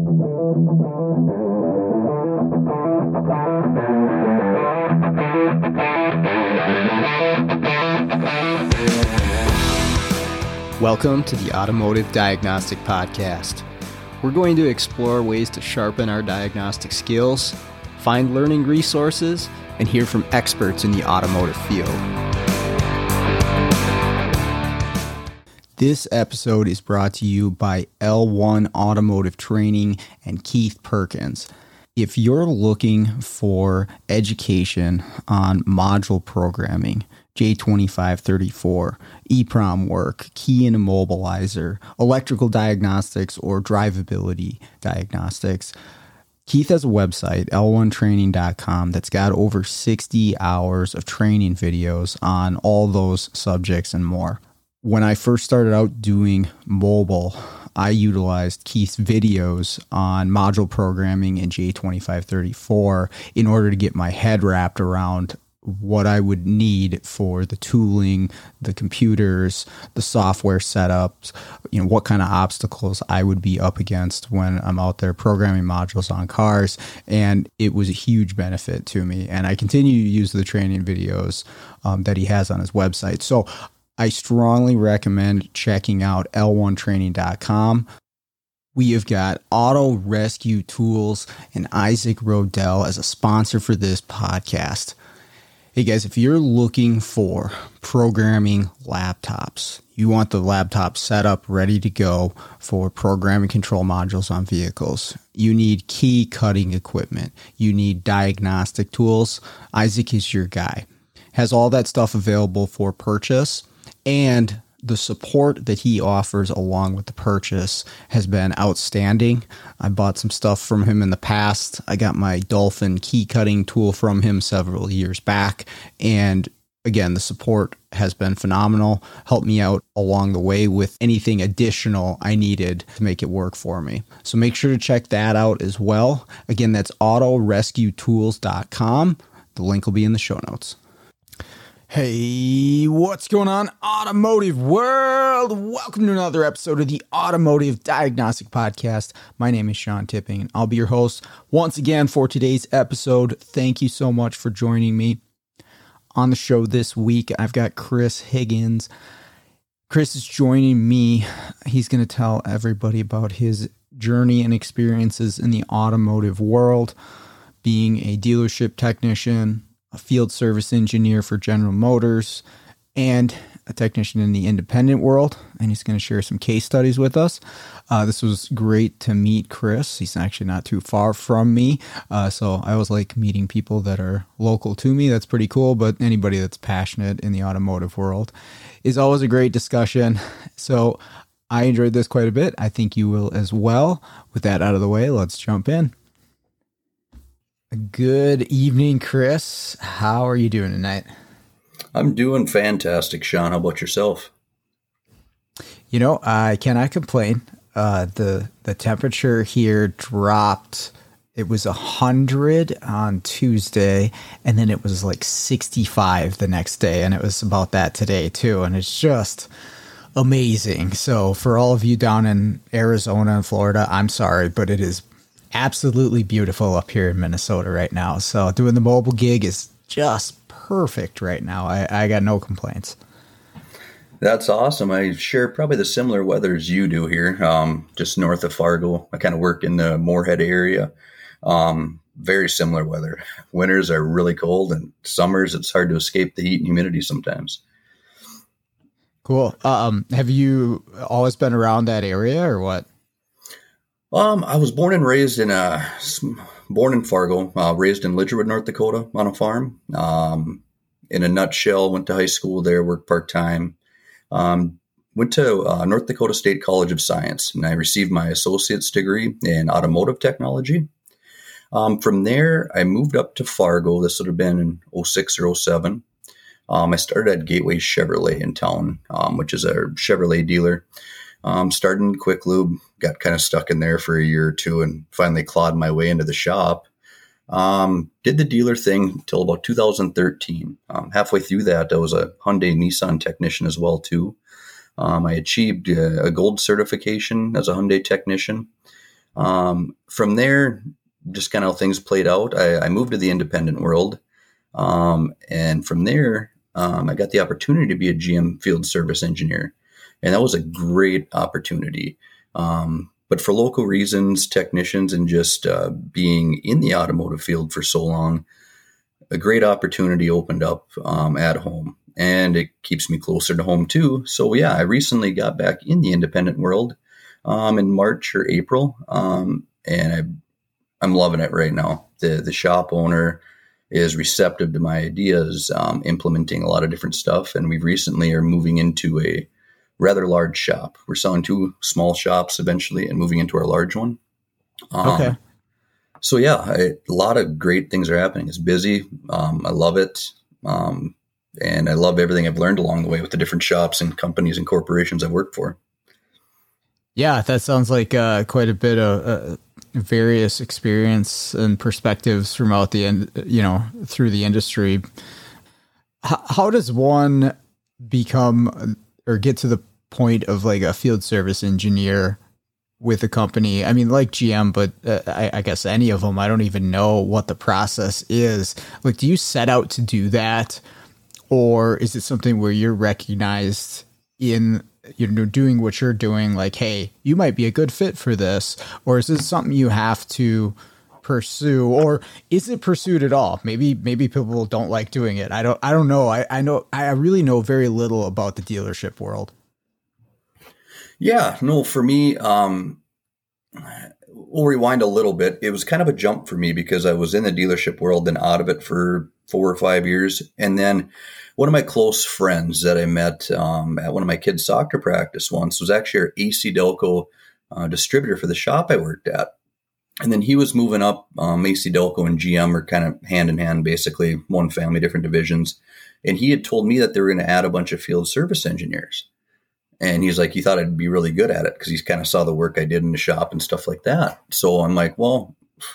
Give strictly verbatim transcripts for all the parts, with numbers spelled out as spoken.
Welcome to the Automotive Diagnostic Podcast. We're going to explore ways to sharpen our diagnostic skills, find learning resources, and hear from experts in the automotive field. This episode is brought to you by L one Automotive Training and Keith Perkins. If you're looking for education on module programming, J twenty-five thirty-four, EEPROM work, key and immobilizer, electrical diagnostics, or drivability diagnostics, Keith has a website, L one training dot com, that's got over sixty hours of training videos on all those subjects and more. When I first started out doing mobile, I utilized Keith's videos on module programming in J twenty-five thirty-four in order to get my head wrapped around what I would need for the tooling, the computers, the software setups, you know, what kind of obstacles I would be up against when I'm out there programming modules on cars. And it was a huge benefit to me. And I continue to use the training videos um, that he has on his website. So I strongly recommend checking out L one training dot com. We have got Auto Rescue Tools and Isaac Rodell as a sponsor for this podcast. Hey guys, if you're looking for programming laptops, you want the laptop set up ready to go for programming control modules on vehicles, you need key cutting equipment, you need diagnostic tools, Isaac is your guy. Has all that stuff available for purchase, and the support that he offers along with the purchase has been outstanding. I bought some stuff from him in the past. I got my Dolphin key cutting tool from him several years back. And again, the support has been phenomenal. Helped me out along the way with anything additional I needed to make it work for me. So make sure to check that out as well. Again, that's auto rescue tools dot com. The link will be in the show notes. Hey, what's going on, automotive world? Welcome to another episode of the Automotive Diagnostic Podcast. My name is Sean Tipping, and I'll be your host once again for today's episode. Thank you so much for joining me. On the show this week, I've got Chris Higgins. Chris is joining me. He's going to tell everybody about his journey and experiences in the automotive world, being a dealership technician, a field service engineer for General Motors, and a technician in the independent world. And he's going to share some case studies with us. Uh, this was great to meet Chris. He's actually not too far from me. Uh, so I always like meeting people that are local to me. That's pretty cool. But anybody that's passionate in the automotive world is always a great discussion. So I enjoyed this quite a bit. I think you will as well. With that out of the way, let's jump in. Good evening, Chris. How are you doing tonight? I'm doing fantastic, Sean. How about yourself? You know, I cannot complain. Uh, the the temperature here dropped. It was one hundred on Tuesday, and then it was like sixty-five the next day, and it was about that today too, and it's just amazing. So for all of you down in Arizona and Florida, I'm sorry, but it is absolutely beautiful up here in Minnesota right now. So doing the mobile gig is just perfect right now. I, I got no complaints. That's awesome. I share probably the similar weather as you do here, um, just north of Fargo. I kind of work in the Moorhead area. Um, very similar weather. Winters are really cold, and summers it's hard to escape the heat and humidity sometimes. Cool. Um, have you always been around that area or what? Um, I was born and raised in a, born in Fargo, uh, raised in Lidgerwood, North Dakota on a farm. Um, in a nutshell, went to high school there, worked part-time. Um, went to uh, North Dakota State College of Science, and I received my associate's degree in automotive technology. Um, from there, I moved up to Fargo. This would have been in oh six or oh seven. Um, I started at Gateway Chevrolet in town, um, which is a Chevrolet dealer. Um, started in Quick Lube, got kind of stuck in there for a year or two, and finally clawed my way into the shop. Um, did the dealer thing until about two thousand thirteen. Um, halfway through that, I was a Hyundai Nissan technician as well, too. Um, I achieved a, a gold certification as a Hyundai technician. Um, from there, just kind of how things played out, I, I moved to the independent world. Um, and from there, um, I got the opportunity to be a G M field service engineer. And that was a great opportunity. Um, but for local reasons, technicians, and just uh, being in the automotive field for so long, a great opportunity opened up um, at home. And it keeps me closer to home too. So yeah, I recently got back in the independent world um, in March or April. Um, and I, I'm loving it right now. The the shop owner is receptive to my ideas, um, implementing a lot of different stuff. And we recently are moving into a rather large shop. We're selling two small shops eventually and moving into our large one. Um, Okay. So yeah, I, a lot of great things are happening. It's busy. Um, I love it. Um, and I love everything I've learned along the way with the different shops and companies and corporations I've worked for. Yeah, that sounds like uh, quite a bit of uh, various experience and perspectives throughout the end, you know, through the industry. H- how does one become or get to the point of like a field service engineer with a company? I mean, like G M, but uh, I, I guess any of them, I don't even know what the process is. Like, do you set out to do that? Or is it something where you're recognized in, you know, doing what you're doing, like, hey, you might be a good fit for this? Or is this something you have to pursue? Or is it pursued at all? Maybe, maybe people don't like doing it. I don't, I don't know. I, I know, I really know very little about the dealership world. Yeah, no, for me, um, we'll rewind a little bit. It was kind of a jump for me because I was in the dealership world and out of it for four or five years. And then one of my close friends that I met um, at one of my kids' soccer practice once was actually our A C Delco uh, distributor for the shop I worked at. And then he was moving up. um, A C Delco and G M are kind of hand in hand, basically one family, different divisions. And he had told me that they were going to add a bunch of field service engineers. And he's like, he thought I'd be really good at it because he kind of saw the work I did in the shop and stuff like that. So I'm like, well,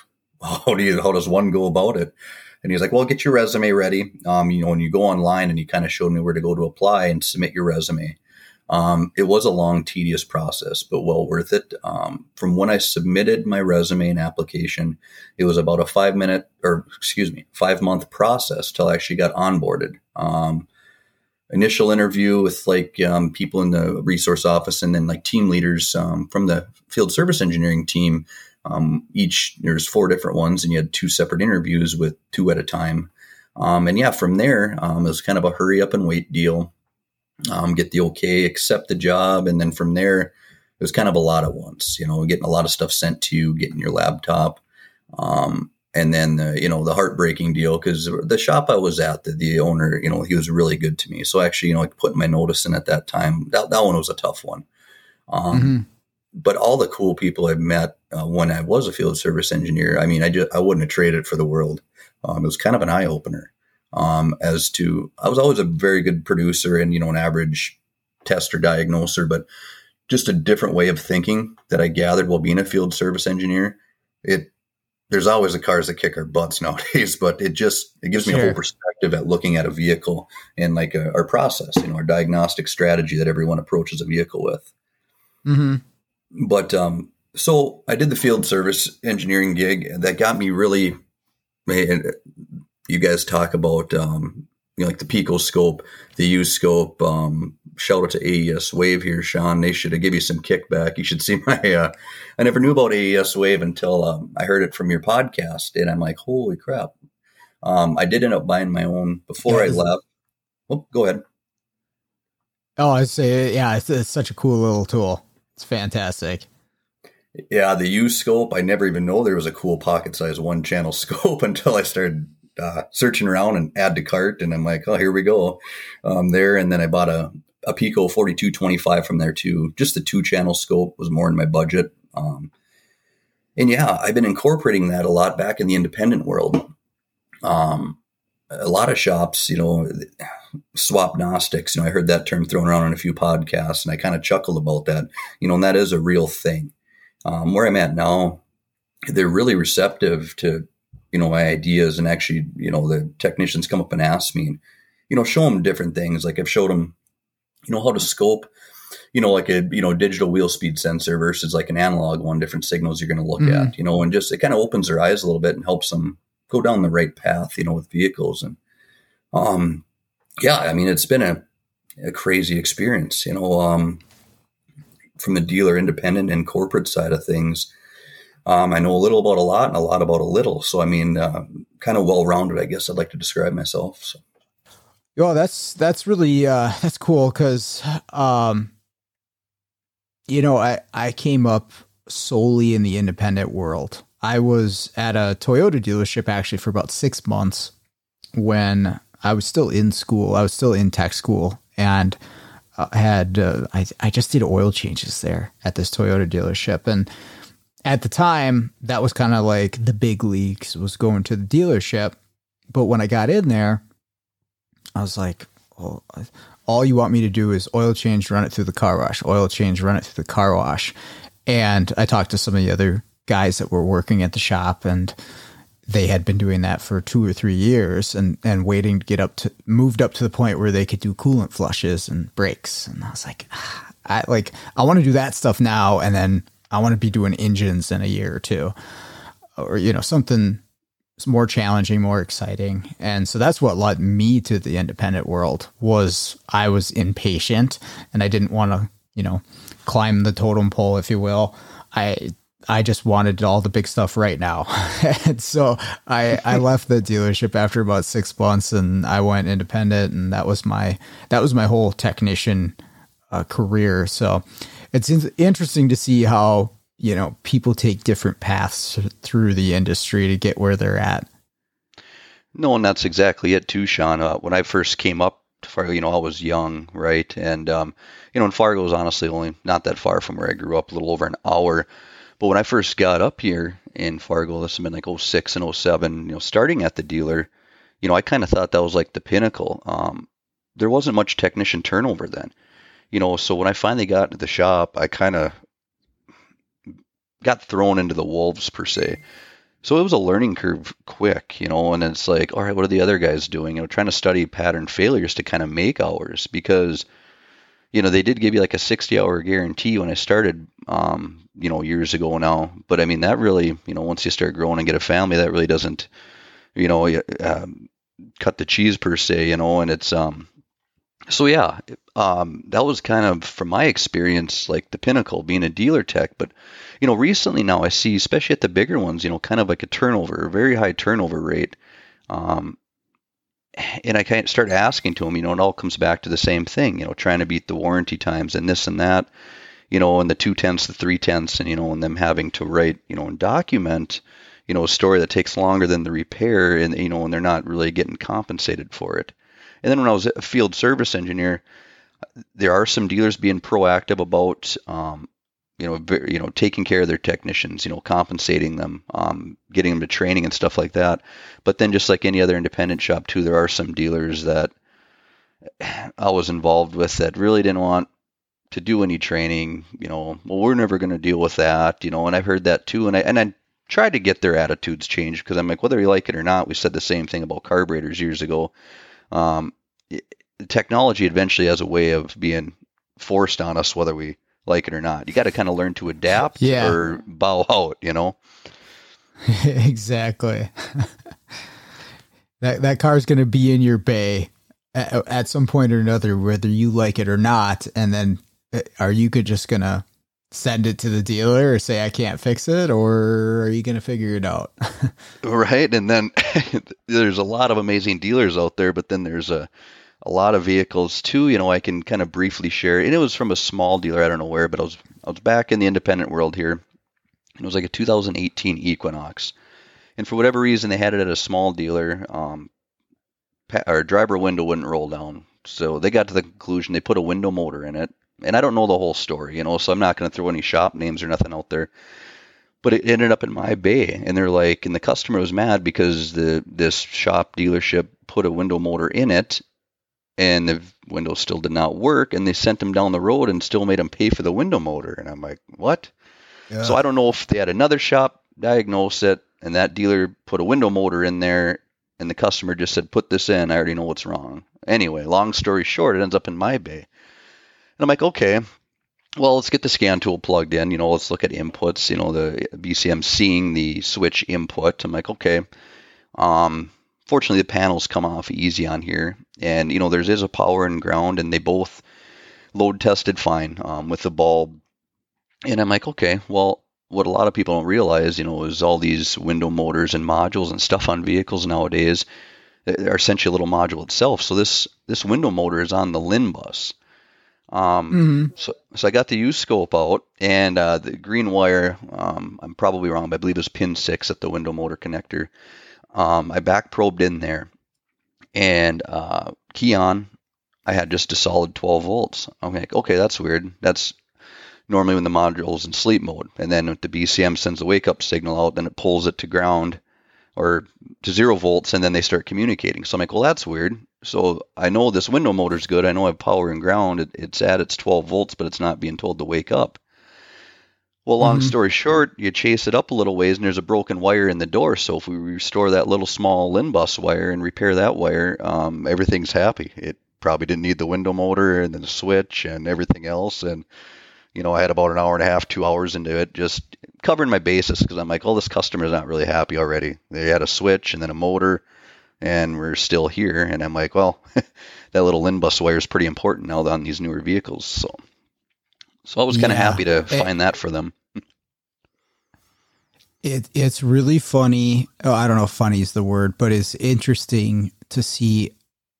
how do you, how does one go about it? And he's like, well, get your resume ready. Um, you know, when you go online, and he kind of showed me where to go to apply and submit your resume. Um, it was a long, tedious process, but well worth it. Um, from when I submitted my resume and application, it was about a five minute or excuse me, five month process till I actually got onboarded. Um, initial interview with like um, people in the resource office, and then like team leaders um, from the field service engineering team. Um, each there's four different ones, and you had two separate interviews with two at a time. Um, and yeah, from there, um, it was kind of a hurry up and wait deal. Um, get the okay, accept the job. And then from there, it was kind of a lot at once, you know, getting a lot of stuff sent to you, getting your laptop. Um, and then, the, you know, the heartbreaking deal, because the shop I was at, the, the owner, you know, he was really good to me. So actually, you know, like putting my notice in at that time, that, that one was a tough one. Um, mm-hmm. But all the cool people I've met uh, when I was a field service engineer, I mean, I just, I wouldn't have traded it for the world. Um, it was kind of an eye opener. Um, as to, I was always a very good producer and, you know, an average tester diagnoser, but just a different way of thinking that I gathered while being a field service engineer. It, there's always the cars that kick our butts nowadays, but it just, it gives me sure. a whole perspective at looking at a vehicle and like a, our process, you know, our diagnostic strategy that everyone approaches a vehicle with. Mm-hmm. But, um, so I did the field service engineering gig, and that got me really, you guys talk about, um, you know, like the Pico scope, the U scope, um, shout out to A E S Wave here, Sean. They should have give you some kickback. You should see my, uh, I never knew about A E S Wave until, um, I heard it from your podcast, and I'm like, holy crap. Um, I did end up buying my own before yeah, I left. Oh, go ahead. Oh, I say, yeah, it's, it's such a cool little tool. It's fantastic. Yeah, the U scope, I never even know there was a cool pocket size one channel scope until I started uh, searching around and add to cart. And I'm like, oh, here we go um, there. And then I bought a, a Pico forty-two twenty-five from there too. Just the two channel scope was more in my budget. Um, and yeah, I've been incorporating that a lot back in the independent world. Um, a lot of shops, you know, swap Gnostics, you know, I heard that term thrown around on a few podcasts, and I kind of chuckled about that, you know, and that is a real thing. Um, where I'm at now, they're really receptive to, you know, my ideas, and actually, you know, the technicians come up and ask me, and, you know, show them different things. Like I've showed them, you know, how to scope you know, like a, you know, digital wheel speed sensor versus like an analog one, different signals you're going to look Mm-hmm. at, you know, and just, it kind of opens their eyes a little bit and helps them go down the right path, you know, with vehicles. And, um, yeah, I mean, it's been a, a crazy experience, you know, um, from the dealer, independent and corporate side of things. Um, I know a little about a lot and a lot about a little. So, I mean, uh, kind of well-rounded, I guess I'd like to describe myself. So. Well, that's, that's really, uh, that's cool. Cause, um, you know, I, I came up solely in the independent world. I was at a Toyota dealership actually for about six months when I was still in school. I was still in tech school and uh, had, uh, I, I just did oil changes there at this Toyota dealership. And at the time that was kind of like the big leagues, was going to the dealership. But when I got in there, I was like, well, all you want me to do is oil change, run it through the car wash, oil change, run it through the car wash. And I talked to some of the other guys that were working at the shop, and they had been doing that for two or three years and, and waiting to get up to, moved up to the point where they could do coolant flushes and brakes. And I was like, ah, I like, I want to do that stuff now. And then I want to be doing engines in a year or two, or, you know, something more challenging, more exciting. And so that's what led me to the independent world. Was I was impatient and I didn't want to, you know, climb the totem pole, if you will. I, I just wanted all the big stuff right now. And so I, I left the dealership after about six months and I went independent, and that was my, that was my whole technician uh, career. So it's in- interesting to see how, you know, people take different paths through the industry to get where they're at. No, and that's exactly it too, Sean. Uh, when I first came up to Fargo, you know, I was young, right? And, um, you know, and Fargo is honestly only not that far from where I grew up, a little over an hour. But when I first got up here in Fargo, this has been like oh six and oh seven, you know, starting at the dealer, you know, I kind of thought that was like the pinnacle. Um, there wasn't much technician turnover then, you know, so when I finally got into the shop, I kind of got thrown into the wolves per se. So it was a learning curve quick, you know, and it's like, all right, what are the other guys doing? You know, trying to study pattern failures to kind of make hours, because, you know, they did give you like a sixty hour guarantee when I started, um, you know, years ago now. But I mean, that really, you know, once you start growing and get a family, that really doesn't, you know, um, cut the cheese per se, you know, and it's, um, so yeah, um, that was kind of, from my experience, like the pinnacle, being a dealer tech. But, you know, recently now I see, especially at the bigger ones, you know, kind of like a turnover, a very high turnover rate. Um, and I kind of start asking to them, you know, it all comes back to the same thing, you know, trying to beat the warranty times and this and that, you know, and the two tenths, the three tenths, and, you know, and them having to write, you know, and document, you know, a story that takes longer than the repair, and, you know, and they're not really getting compensated for it. And then when I was a field service engineer, there are some dealers being proactive about, um, you know, very, you know, taking care of their technicians, you know, compensating them, um, getting them to training and stuff like that. But then, just like any other independent shop too, there are some dealers that I was involved with that really didn't want to do any training. You know, well, we're never going to deal with that, you know. And I've heard that too, and I and I tried to get their attitudes changed, because I'm like, whether you like it or not, we said the same thing about carburetors years ago. Um, it, technology eventually has a way of being forced on us, whether we like it or not. You got to kind of learn to adapt Yeah. or bow out, you know? Exactly. that that car is going to be in your bay at, at some point or another, whether you like it or not. And then are you could just going to send it to the dealer or say, I can't fix it, or are you going to figure it out? Right. And then there's a lot of amazing dealers out there, but then there's a, a lot of vehicles too. You know, I can kind of briefly share, and it was from a small dealer. I don't know where, but I was, I was back in the independent world here. It was like a two thousand eighteen Equinox. And for whatever reason, they had it at a small dealer. Um, our driver window wouldn't roll down. So they got to the conclusion, they put a window motor in it. And I don't know the whole story, you know, so I'm not going to throw any shop names or nothing out there. But it ended up in my bay, and they're like, and the customer was mad because the this shop dealership put a window motor in it, and the window still did not work, and they sent them down the road and still made them pay for the window motor. And I'm like, what? Yeah. So I don't know if they had another shop diagnose it, and that dealer put a window motor in there, and the customer just said, put this in, I already know what's wrong. Anyway, long story short, it ends up in my bay. And I'm like, okay. well, let's get the scan tool plugged in. You know, let's look at inputs. You know, the B C M seeing the switch input. I'm like, okay. Um, fortunately, the panels come off easy on here, and you know, there's is a power and ground, and they both load tested fine um, with the bulb. And I'm like, okay, well, what a lot of people don't realize, you know, is all these window motors and modules and stuff on vehicles nowadays are essentially a little module itself. So this this window motor is on the L I N bus. Um, mm-hmm. so, so I got the U-scope out, and uh, the green wire, um, I'm probably wrong, but I believe it was pin six at the window motor connector. Um, I back probed in there, and uh, key on, I had just a solid twelve volts. I'm like, okay, that's weird. That's normally when the module's in sleep mode. And then if the B C M sends the wake up signal out, then it pulls it to ground or to zero volts, and then they start communicating. So I'm like, well, that's weird. So I know this window motor's good. I know I have power and ground. It, it's at its twelve volts, but it's not being told to wake up. Well, long mm-hmm. story short, you chase it up a little ways, and there's a broken wire in the door. So if we restore that little small L I N bus wire and repair that wire, um, everything's happy. It probably didn't need the window motor and then the switch and everything else. And, you know, I had about an hour and a half, two hours into it, just covering my bases, because I'm like, oh, this customer's not really happy already. They had a switch and then a motor, and we're still here. And I'm like, well, that little L I N bus wire is pretty important now on these newer vehicles. So, so I was kind of yeah. happy to find it, that for them. It it's really funny. Oh, I don't know if funny is the word, but it's interesting to see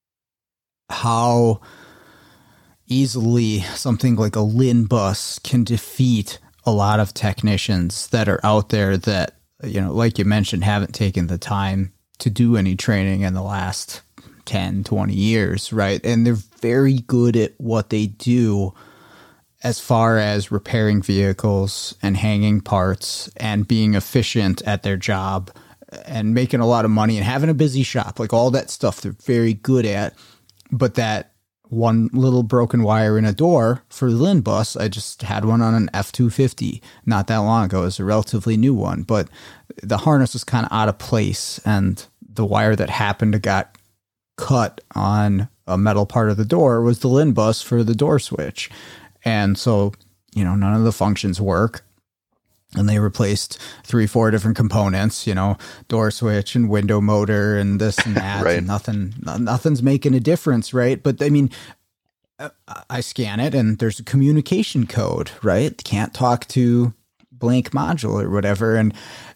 how easily something like a L I N bus can defeat a lot of technicians that are out there that, you know, like you mentioned, haven't taken the time to do any training in the last ten, twenty years, right? And they're very good at what they do as far as repairing vehicles and hanging parts and being efficient at their job and making a lot of money and having a busy shop, like all that stuff they're very good at. But that one little broken wire in a door for the L I N bus, I just had one on an F two fifty not that long ago. It was a relatively new one, but the harness was kind of out of place, and the wire that happened to got cut on a metal part of the door was the L I N bus for the door switch. And so, you know, none of the functions work. And they replaced three, four different components, you know, door switch and window motor and this and that. Right. And nothing, nothing's making a difference, right? But I mean, I scan it and there's a communication code, right? Can't talk to blank module or whatever. And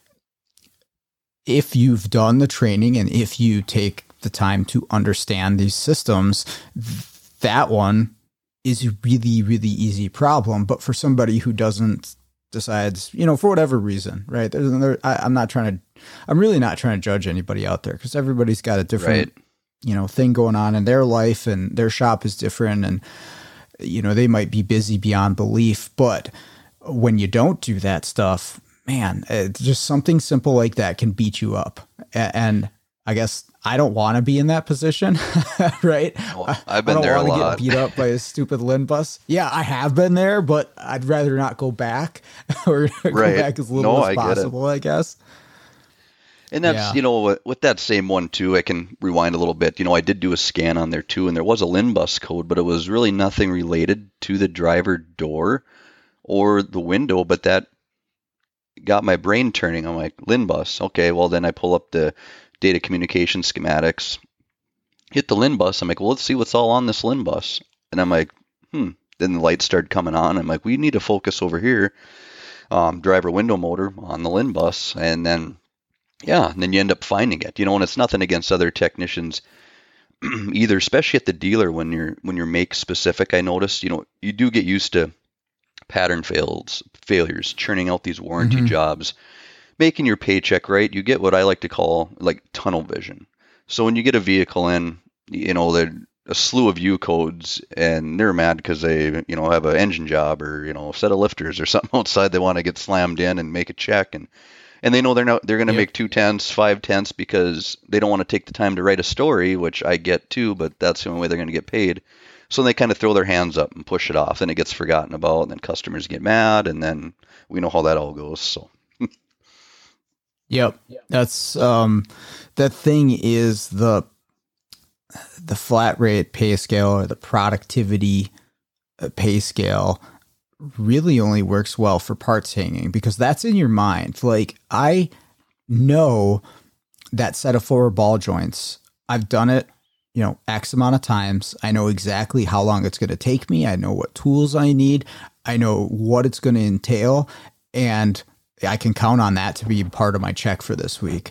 if you've done the training and if you take the time to understand these systems, that one is a really, really easy problem. But for somebody who doesn't, decides, you know, for whatever reason, right? There's another, I, I'm not trying to, I'm really not trying to judge anybody out there, because everybody's got a different, right. you know, thing going on in their life, and their shop is different, and, you know, they might be busy beyond belief. But when you don't do that stuff, man, it's just something simple like that can beat you up. And I guess I don't want to be in that position, right? Well, I've been there a lot. I don't want to get beat up by a stupid L I N bus. Yeah, I have been there, but I'd rather not go back or go right. back as little no, as I possible, I guess. And that's, yeah. you know, with that same one too, I can rewind a little bit. You know, I did do a scan on there too, and there was a L I N bus code, but it was really nothing related to the driver door or the window, but that got my brain turning. I'm like, L I N bus. Okay, well, then I pull up the data communication schematics, hit the L I N bus. I'm like, well, let's see what's all on this L I N bus. And I'm like, hmm. Then the lights started coming on. I'm like, we need to focus over here. Um, driver window motor on the L I N bus. And then, yeah, and then you end up finding it. You know, and it's nothing against other technicians either, especially at the dealer when you're when you're make specific. I noticed, you know, you do get used to pattern fails, failures, churning out these warranty mm-hmm. jobs, making your paycheck, right? You get what I like to call like tunnel vision. So when you get a vehicle in, you know, they're a slew of U codes, and they're mad because they, you know, have an engine job or, you know, a set of lifters or something outside. They want to get slammed in and make a check, and and they know they're not they're going to yep. make two tenths, five tenths because they don't want to take the time to write a story, which I get too, but that's the only way they're going to get paid. So they kind of throw their hands up and push it off, and it gets forgotten about, and then customers get mad, and then we know how that all goes. So. Yep. That's, um, that thing is the, the flat rate pay scale, or the productivity pay scale, really only works well for parts hanging because that's in your mind. Like, I know that set of forward ball joints. I've done it, you know, X amount of times. I know exactly how long it's going to take me. I know what tools I need. I know what it's going to entail, and I can count on that to be part of my check for this week.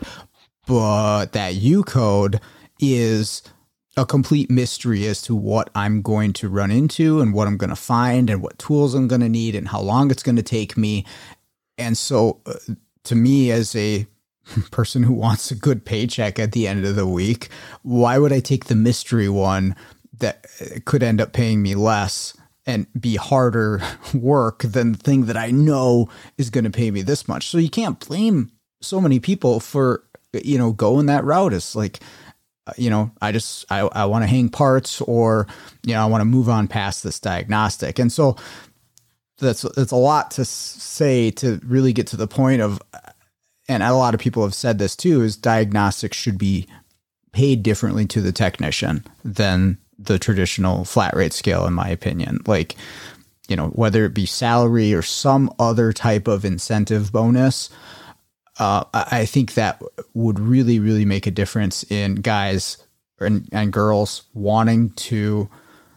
But that U code is a complete mystery as to what I'm going to run into and what I'm going to find and what tools I'm going to need and how long it's going to take me. And so uh, to me, as a person who wants a good paycheck at the end of the week, why would I take the mystery one that could end up paying me less and be harder work than the thing that I know is going to pay me this much? So you can't blame so many people for, you know, going that route. It's like, you know, I just, I, I want to hang parts, or, you know, I want to move on past this diagnostic. And so that's, that's a lot to say to really get to the point of, and a lot of people have said this too, is diagnostics should be paid differently to the technician than the traditional flat rate scale, in my opinion. Like, you know, whether it be salary or some other type of incentive bonus, Uh, I think that would really, really make a difference in guys and, and girls wanting to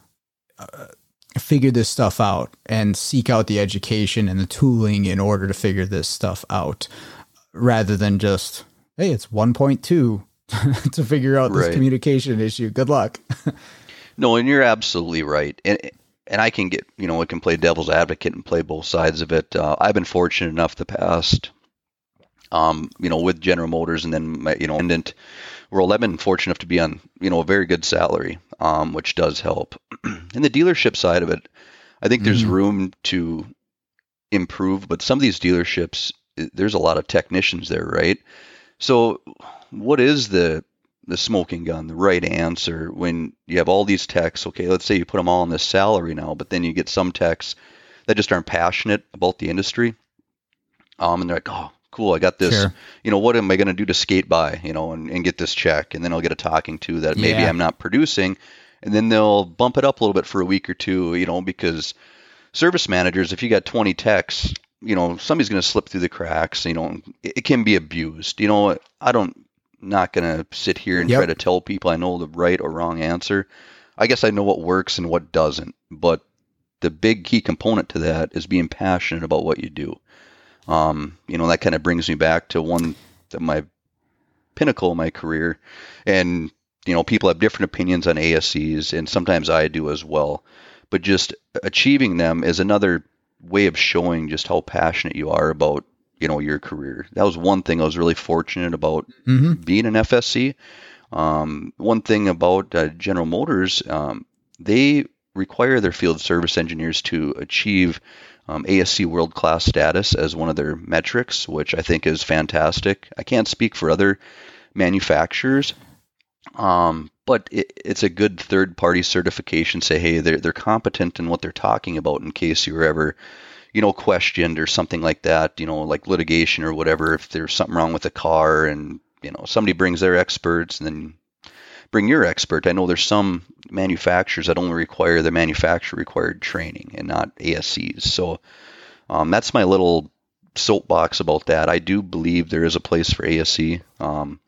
uh, figure this stuff out and seek out the education and the tooling in order to figure this stuff out, rather than just, hey, it's one point two to figure out this right. communication issue. Good luck. No, and you're absolutely right. And and I can get, you know, I can play devil's advocate and play both sides of it. Uh, I've been fortunate enough the past Um, you know, with General Motors and then my, you know, independent world, I've been fortunate enough to be on, you know, a very good salary, um, which does help. In the dealership side of it, I think there's mm-hmm. room to improve, but some of these dealerships, there's a lot of technicians there, right? So what is the, the smoking gun, the right answer when you have all these techs? Okay, let's say you put them all on this salary now, but then you get some techs that just aren't passionate about the industry. Um, and they're like, oh, cool, I got this, sure. you know, what am I going to do to skate by, you know, and, and get this check? And then I'll get a talking to that maybe yeah. I'm not producing. And then they'll bump it up a little bit for a week or two, you know, because service managers, if you got twenty techs, you know, somebody's going to slip through the cracks, you know, it, it can be abused. You know, I don't, not going to sit here and yep. try to tell people I know the right or wrong answer. I guess I know what works and what doesn't. But the big key component to that is being passionate about what you do. Um, you know, that kind of brings me back to one of my pinnacle of my career. And, you know, people have different opinions on A S Cs, and sometimes I do as well. But just achieving them is another way of showing just how passionate you are about, you know, your career. That was one thing I was really fortunate about mm-hmm. being an F S C. Um, one thing about uh, General Motors, um, they require their field service engineers to achieve Um, A S C world-class status as one of their metrics, which I think is fantastic. I can't speak for other manufacturers, um, but it, it's a good third-party certification. Say, hey, they're they're competent in what they're talking about in case you were ever, you know, questioned or something like that. You know, like litigation or whatever. If there's something wrong with the car, and you know somebody brings their experts, and then bring your expert. I know there's some manufacturers that only require the manufacturer required training and not A S Cs. So um, that's my little soapbox about that. I do believe there is a place for A S C. Um,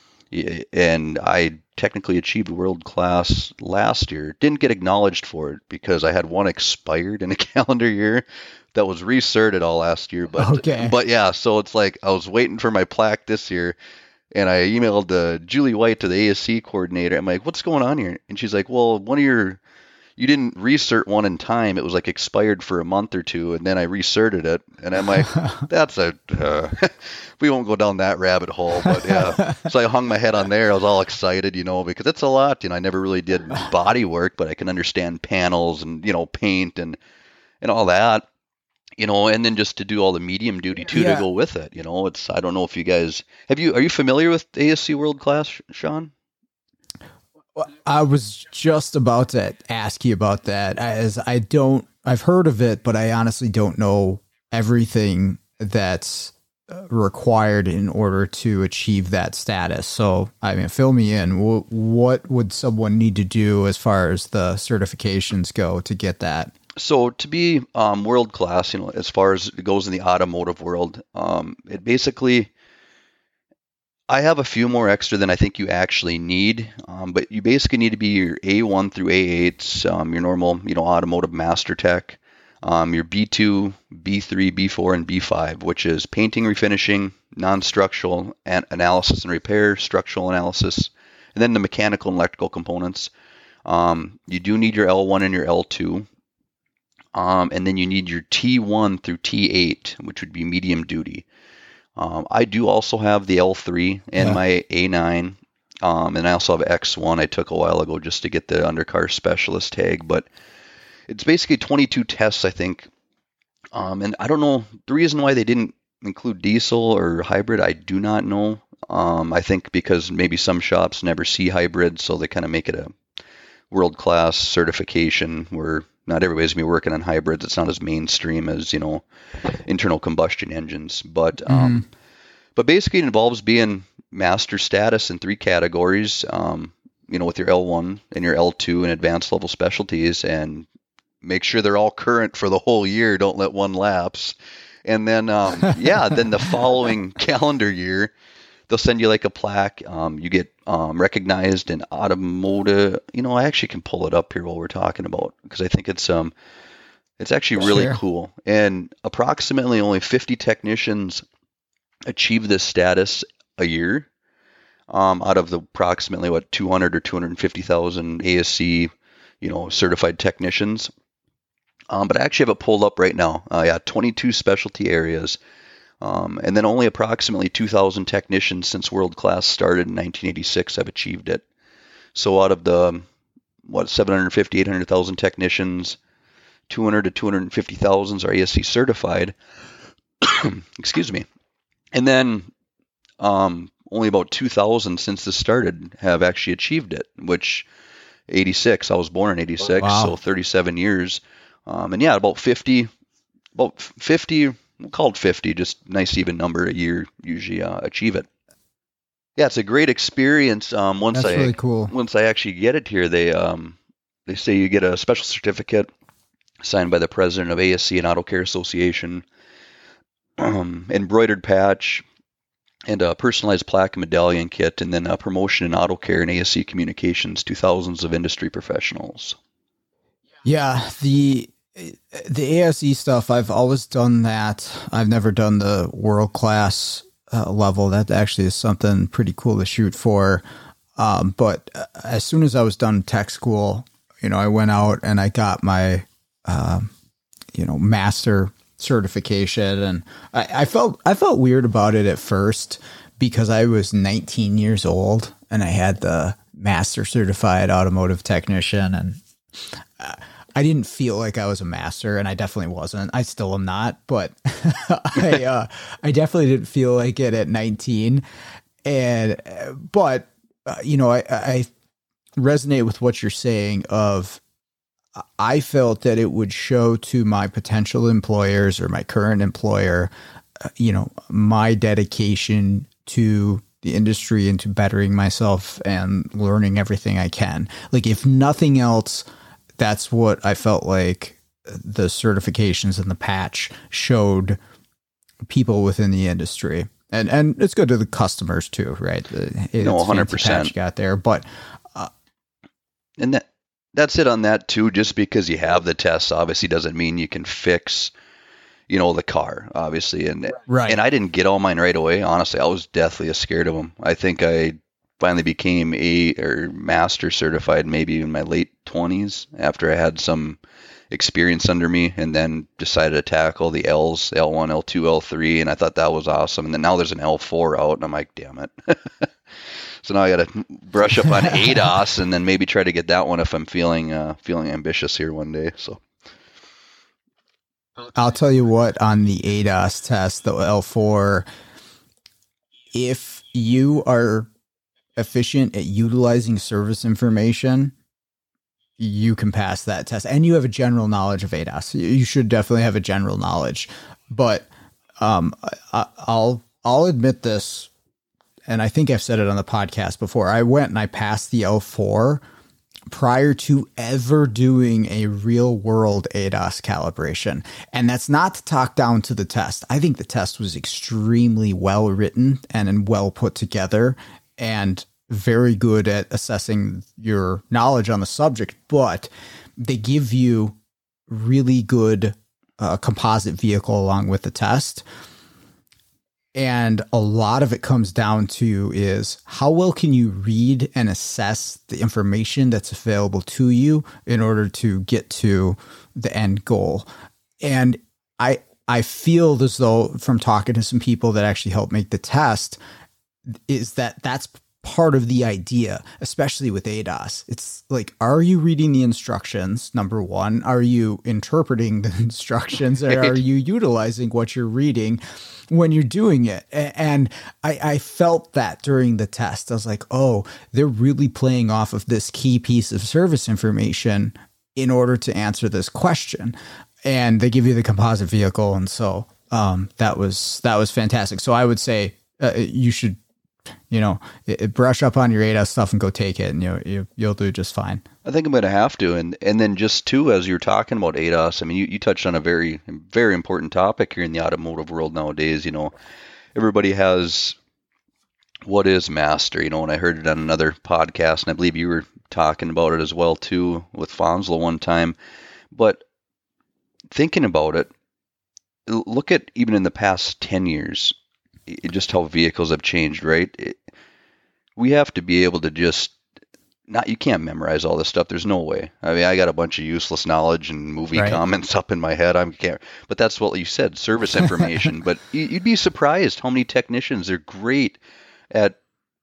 and I technically achieved world class last year. Didn't get acknowledged for it because I had one expired in a calendar year that was recerted all last year. But, okay. but yeah, so it's like I was waiting for my plaque this year. And I emailed uh, Julie White, to the A S C coordinator. I'm like, what's going on here? And she's like, well, one of your, you didn't recert one in time. It was like expired for a month or two. And then I recerted it. And I'm like, that's a, uh, we won't go down that rabbit hole. But yeah. So I hung my head on there. I was all excited, you know, because it's a lot. You know, I never really did body work, but I can understand panels and, you know, paint and, and all that. You know, and then just to do all the medium duty too yeah. to go with it. You know, it's, I don't know if you guys have you, are you familiar with A S C World Class, Sean? Well, I was just about to ask you about that, as I don't, I've heard of it, but I honestly don't know everything that's required in order to achieve that status. So, I mean, fill me in. What would someone need to do as far as the certifications go to get that? So to be um, world class, you know, as far as it goes in the automotive world, um, it basically, I have a few more extra than I think you actually need, um, but you basically need to be your A one through A eights, um, your normal, you know, automotive master tech, um, your B two, B three, B four, and B five, which is painting, refinishing, non-structural an- analysis and repair, structural analysis, and then the mechanical and electrical components. Um, you do need your L one and your L two. Um, and then you need your T one through T eight, which would be medium duty. Um, I do also have the L three and yeah. my A nine, um, and I also have X one I took a while ago just to get the undercar specialist tag. But it's basically twenty-two tests, I think. Um, and I don't know, the reason why they didn't include diesel or hybrid, I do not know. Um, I think because maybe some shops never see hybrid, so they kind of make it a world-class certification where not everybody's going to be working on hybrids. It's not as mainstream as, you know, internal combustion engines. But um, mm. but basically it involves being master status in three categories, um, you know, with your L one and your L two and advanced level specialties, and make sure they're all current for the whole year. Don't let one lapse. And then, um, yeah, then the following calendar year, they'll send you like a plaque. Um, you get um, recognized in automotive. You know, I actually can pull it up here while we're talking about, because I think it's um, it's actually really sure. cool. And approximately only fifty technicians achieve this status a year, um, out of the approximately what two hundred or two hundred fifty thousand A S C, you know, certified technicians. Um, but I actually have it pulled up right now. Uh, yeah, twenty-two specialty areas. Um, and then only approximately two thousand technicians since World Class started in nineteen eighty-six have achieved it. So out of the, what, seven hundred fifty, eight hundred thousand technicians, two hundred to two hundred fifty thousand are A S C certified. Excuse me. And then um, only about two thousand since this started have actually achieved it, which eighty-six, I was born in eighty-six, wow. So thirty-seven years. Um, and yeah, about fifty, about fifty, we'll call it fifty, just nice even number a year usually uh, achieve it. Yeah, it's a great experience. Um, once That's I really cool. Once I actually get it here, they um, they say you get a special certificate signed by the president of A S C and Auto Care Association, um, embroidered patch, and a personalized plaque and medallion kit, and then a promotion in auto care and A S C communications to thousands of industry professionals. Yeah, the the A S E stuff, I've always done that. I've never done the world class uh, level. That actually is something pretty cool to shoot for. Um, but as soon as I was done tech school, you know, I went out and I got my, um, you know, master certification, and I, I felt I felt weird about it at first because I was nineteen years old and I had the master certified automotive technician, and uh, I didn't feel like I was a master, and I definitely wasn't. I still am not, but I uh, I definitely didn't feel like it at nineteen. And but uh, you know, I, I resonate with what you're saying. Of I felt that it would show to my potential employers or my current employer, uh, you know, my dedication to the industry and to bettering myself and learning everything I can. Like, if nothing else, that's what I felt like the certifications and the patch showed people within the industry. And and it's good to the customers too, right? It's no, one hundred percent. Patch got there, but uh, and that that's it on that too. Just because you have the tests obviously doesn't mean you can fix, you know, the car, obviously. And right. And I didn't get all mine right away. Honestly, I was deathly scared of them. I think I finally became a or master certified maybe in my late twenties after I had some experience under me, and then decided to tackle the L's, L one, L two, L three, and I thought that was awesome. And then now there's an L four out, and I'm like, damn it. So now I got to brush up on A D A S and then maybe try to get that one if I'm feeling uh, feeling ambitious here one day. So I'll tell you what, on the A D A S test, the L four, if you are efficient at utilizing service information, you can pass that test, and you have a general knowledge of A D A S. You should definitely have a general knowledge, but um, I, I'll I'll admit this, and I think I've said it on the podcast before. I went and I passed the L four prior to ever doing a real world A D A S calibration. And that's not to talk down to the test. I think the test was extremely well written and well put together and very good at assessing your knowledge on the subject, but they give you really good uh, composite vehicle along with the test. And a lot of it comes down to is how well can you read and assess the information that's available to you in order to get to the end goal. And I I feel as though from talking to some people that actually help make the test is that that's part of the idea, especially with A D A S. It's like, are you reading the instructions? Number one, are you interpreting the instructions, or are you utilizing what you're reading when you're doing it? And I, I felt that during the test. I was like, oh, they're really playing off of this key piece of service information in order to answer this question. And they give you the composite vehicle. And so um, that was, that was fantastic. So I would say uh, you should, you know, it, brush up on your A D A S stuff and go take it, and you know, you, you'll do just fine. I think I'm going to have to. And and then just too, as you're talking about A D A S, I mean, you, you touched on a very, very important topic here in the automotive world nowadays. You know, everybody has what is master, you know, and I heard it on another podcast, and I believe you were talking about it as well too with Fonslow one time. But thinking about it, look at even in the past ten years, just how vehicles have changed, right? It, we have to be able to just not, you can't memorize all this stuff. There's no way. I mean, I got a bunch of useless knowledge and movie right. comments up in my head. I can't, but that's what you said, service information. But you'd be surprised how many technicians are great at,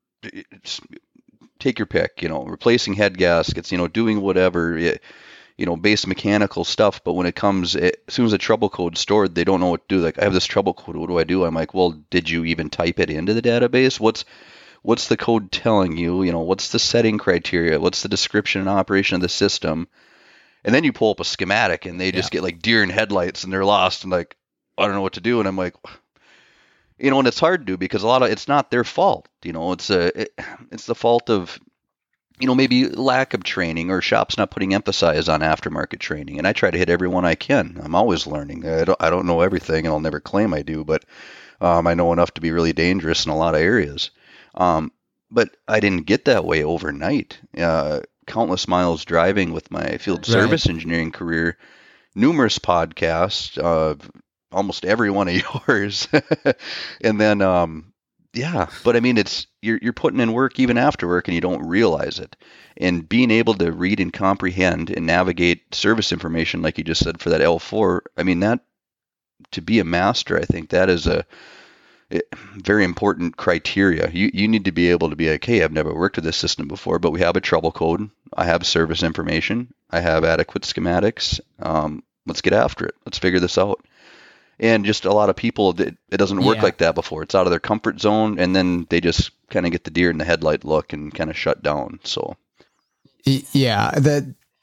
take your pick, you know, replacing head gaskets, you know, doing whatever, it, you know, base mechanical stuff. But when it comes, it, as soon as a trouble code's stored, they don't know what to do. Like, I have this trouble code. What do I do? I'm like, well, did you even type it into the database? What's, what's the code telling you? You know, what's the setting criteria? What's the description and operation of the system? And then you pull up a schematic and they just yeah. get like deer in headlights and they're lost and like, I don't know what to do. And I'm like, you know, and it's hard to do because a lot of, it's not their fault. You know, it's a, it, it's the fault of, you know, maybe lack of training or shops not putting emphasis on aftermarket training. And I try to hit everyone I can. I'm always learning. I don't, I don't know everything, and I'll never claim I do, but um, I know enough to be really dangerous in a lot of areas. Um, but I didn't get that way overnight. Uh, countless miles driving with my field right. service engineering career, numerous podcasts, uh, almost every one of yours. And then, um, yeah, but I mean, it's, you're, you're putting in work even after work and you don't realize it. And being able to read and comprehend and navigate service information, like you just said, for that L four, I mean, that, to be a master, I think that is a, a very important criteria. You, you need to be able to be like, hey, I've never worked with this system before, but we have a trouble code. I have service information. I have adequate schematics. Um, let's get after it. Let's figure this out. And just a lot of people, it, it doesn't work yeah. like that before. It's out of their comfort zone, and then they just kind of get the deer in the headlight look and kind of shut down. So, yeah, that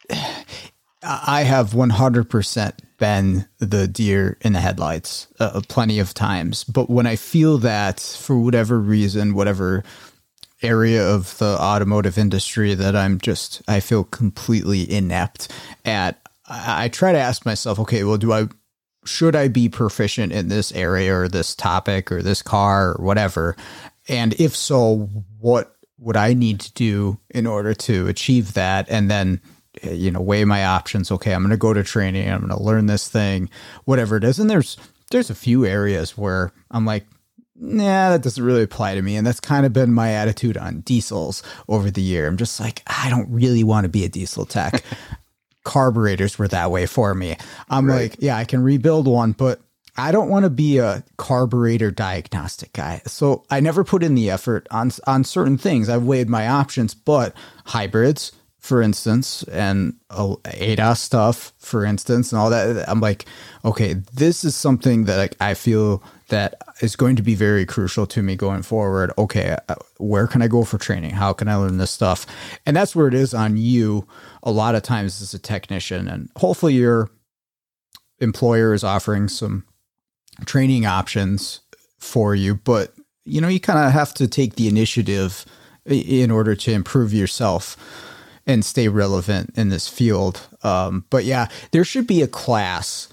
I have one hundred percent been the deer in the headlights uh, plenty of times. But when I feel that for whatever reason, whatever area of the automotive industry that I'm just, I feel completely inept at, I, I try to ask myself, okay, well, do I, should I be proficient in this area or this topic or this car or whatever? And if so, what would I need to do in order to achieve that? And then, you know, weigh my options. Okay, I'm going to go to training. I'm going to learn this thing, whatever it is. And there's, there's a few areas where I'm like, nah, that doesn't really apply to me. And that's kind of been my attitude on diesels over the year. I'm just like, I don't really want to be a diesel tech. Carburetors were that way for me. I'm right. like, yeah, I can rebuild one, but I don't want to be a carburetor diagnostic guy. So I never put in the effort on, on certain things. I've weighed my options, but hybrids, for instance, and A D A S stuff, for instance, and all that. I'm like, okay, this is something that I feel that is going to be very crucial to me going forward. Okay, where can I go for training? How can I learn this stuff? And that's where it is on you a lot of times as a technician. And hopefully your employer is offering some training options for you. But, you know, you kind of have to take the initiative in order to improve yourself. and stay relevant in this field. Um, but yeah, there should be a class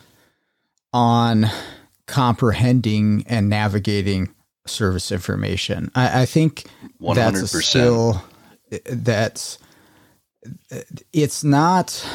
on comprehending and navigating service information. I, I think one hundred percent. That's a skill that's, it's not,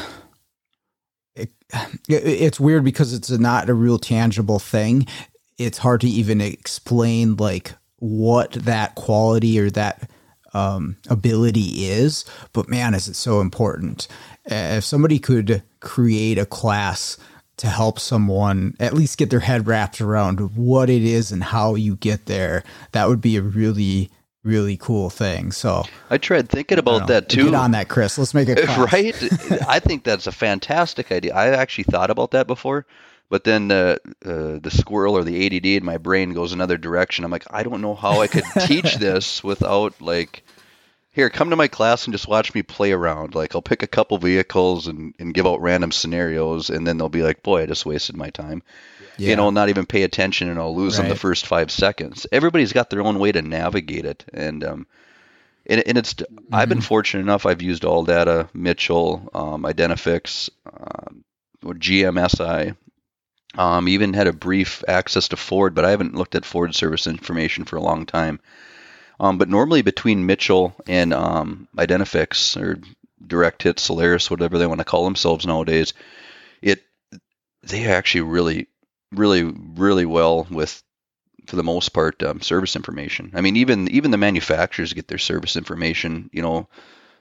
it, it's weird because it's not a real tangible thing. It's hard to even explain like what that quality or that um, ability is, but man, is it so important. If somebody could create a class to help someone at least get their head wrapped around what it is and how you get there, that would be a really, really cool thing. So I tried thinking about that too. Get on that, Chris. Let's make it class. Right. I think that's a fantastic idea. I actually thought about that before, but then uh, uh, the squirrel or the A D D in my brain goes another direction. I'm like, I don't know how I could teach this without like, here, come to my class and just watch me play around. Like I'll pick a couple vehicles and, and give out random scenarios, and then they'll be like, boy, I just wasted my time. Yeah. You know, not even pay attention, and I'll lose right. them the first five seconds. Everybody's got their own way to navigate it. And um, and, and it's mm-hmm. I've been fortunate enough. I've used ALLDATA, Mitchell, um, Identifix, um, or G M S I. Um, even had a brief access to Ford, but I haven't looked at Ford service information for a long time. Um, but normally between Mitchell and um, Identifix or Direct Hit, Solaris, whatever they want to call themselves nowadays, it they actually really, really, really well with, for the most part, um, service information. I mean, even even the manufacturers get their service information, you know,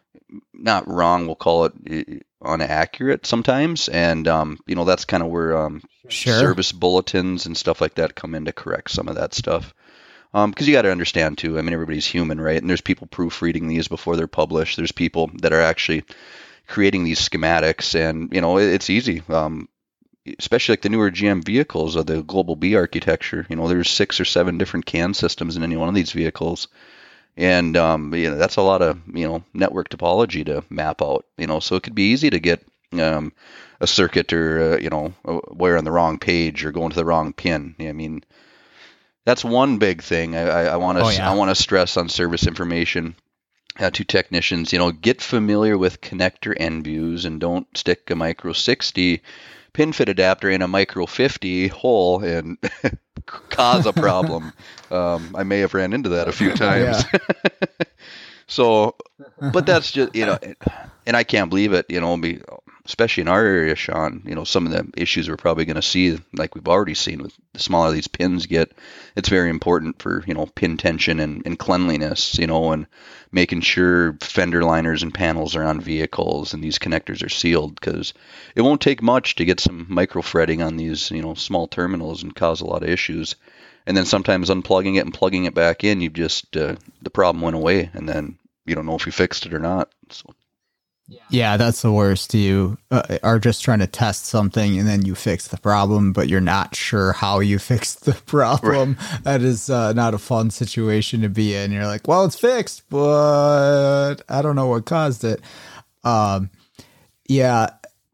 not wrong. We'll call it inaccurate sometimes, and um, you know that's kind of where um, sure. service bulletins and stuff like that come in to correct some of that stuff. Um, because you got to understand too. I mean, everybody's human, right? And there's people proofreading these before they're published. There's people that are actually creating these schematics, and you know, it, it's easy. Um, especially like the newer G M vehicles of the Global B architecture. You know, there's six or seven different C A N systems in any one of these vehicles, and um, you know, that's a lot of you know network topology to map out. You know, so it could be easy to get um, a circuit or uh, you know, a wire on the wrong page or going to the wrong pin. I mean. That's one big thing I, I, I want to oh, yeah. I want to stress on service information uh, to technicians. You know, get familiar with connector end views and don't stick a micro sixty pin fit adapter in a micro fifty hole and cause a problem. um, I may have ran into that a few times. Oh, yeah. So, but that's just you know, and I can't believe it. You know, be, especially in our area, Sean, you know, some of the issues we're probably going to see, like we've already seen with the smaller these pins get, it's very important for, you know, pin tension and, and cleanliness, you know, and making sure fender liners and panels are on vehicles and these connectors are sealed, because it won't take much to get some micro fretting on these, you know, small terminals and cause a lot of issues. And then sometimes unplugging it and plugging it back in, you just, uh, the problem went away, and then you don't know if you fixed it or not. So. Yeah, that's the worst. You uh, are just trying to test something and then you fix the problem, but you're not sure how you fixed the problem. Right. That is uh, not a fun situation to be in. You're like, well, it's fixed, but I don't know what caused it. Um, yeah,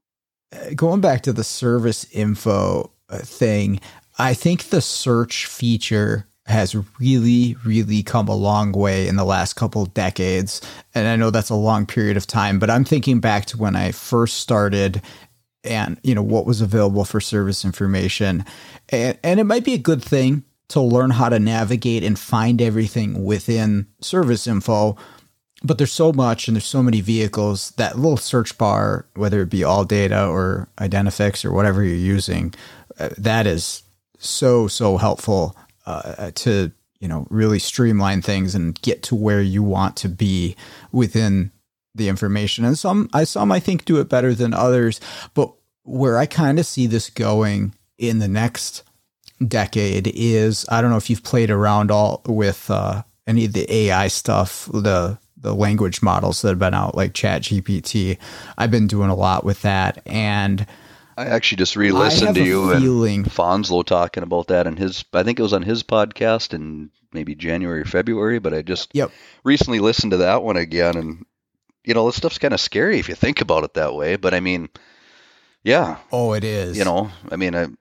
going back to the service info thing, I think the search feature has really, really come a long way in the last couple of decades. And I know that's a long period of time, but I'm thinking back to when I first started and, you know, what was available for service information. And, and it might be a good thing to learn how to navigate and find everything within service info. But there's so much and there's so many vehicles, that little search bar, whether it be ALLDATA or Identifix or whatever you're using, uh, that is so, so helpful Uh, to, you know, really streamline things and get to where you want to be within the information. And some, I some I think do it better than others, but where I kind of see this going in the next decade is, I don't know if you've played around all with uh, any of the A I stuff, the the language models that have been out, like ChatGPT. I've been doing a lot with that, and I actually just re-listened to you feeling, and Fanslow talking about that in his, I think it was on his podcast in maybe January or February, but I just yep. recently recently listened to that one again, and, you know, this stuff's kind of scary if you think about it that way, but I mean, yeah. Oh, it is. You know, I mean, I,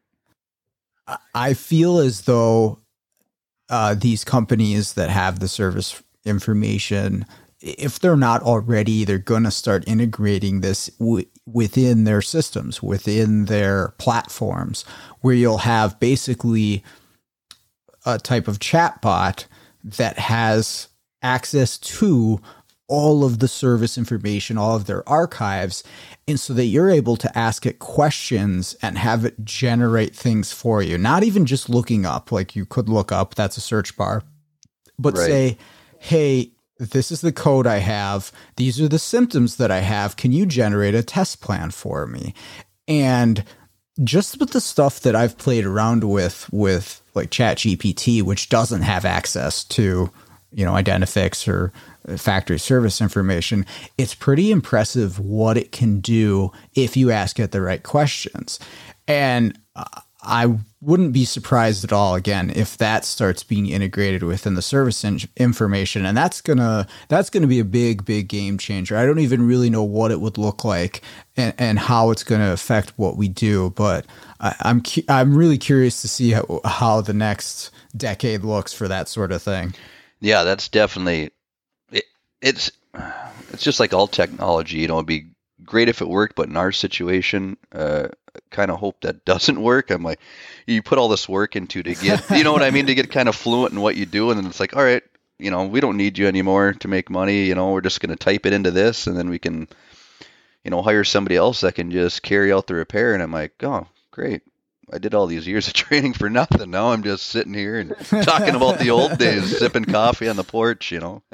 I feel as though uh, these companies that have the service information if they're not already, they're going to start integrating this w- within their systems, within their platforms, where you'll have basically a type of chatbot that has access to all of the service information, all of their archives, and so that you're able to ask it questions and have it generate things for you. Not even just looking up, like you could look up, that's a search bar, but right. say, hey, this is the code I have. These are the symptoms that I have. Can you generate a test plan for me? And just with the stuff that I've played around with, with like ChatGPT, which doesn't have access to, you know, Identifix or factory service information, it's pretty impressive what it can do if you ask it the right questions. And I wouldn't be surprised at all, again, if that starts being integrated within the service in- information. And that's gonna that's gonna be a big, big game changer. I don't even really know what it would look like and, and how it's going to affect what we do. But I, I'm cu- I'm really curious to see how, how the next decade looks for that sort of thing. Yeah, that's definitely it, it's it's just like all technology. You know, it'd be great if it worked, but in our situation, uh, kind of hope that doesn't work. I'm like, you put all this work into to get, you know what I mean, to get kind of fluent in what you do, and then it's like, all right, you know, we don't need you anymore to make money. You know, we're just going to type it into this, and then we can, you know, hire somebody else that can just carry out the repair. And I'm like, oh, great. I did all these years of training for nothing. Now I'm just sitting here and talking about the old days, sipping coffee on the porch, you know.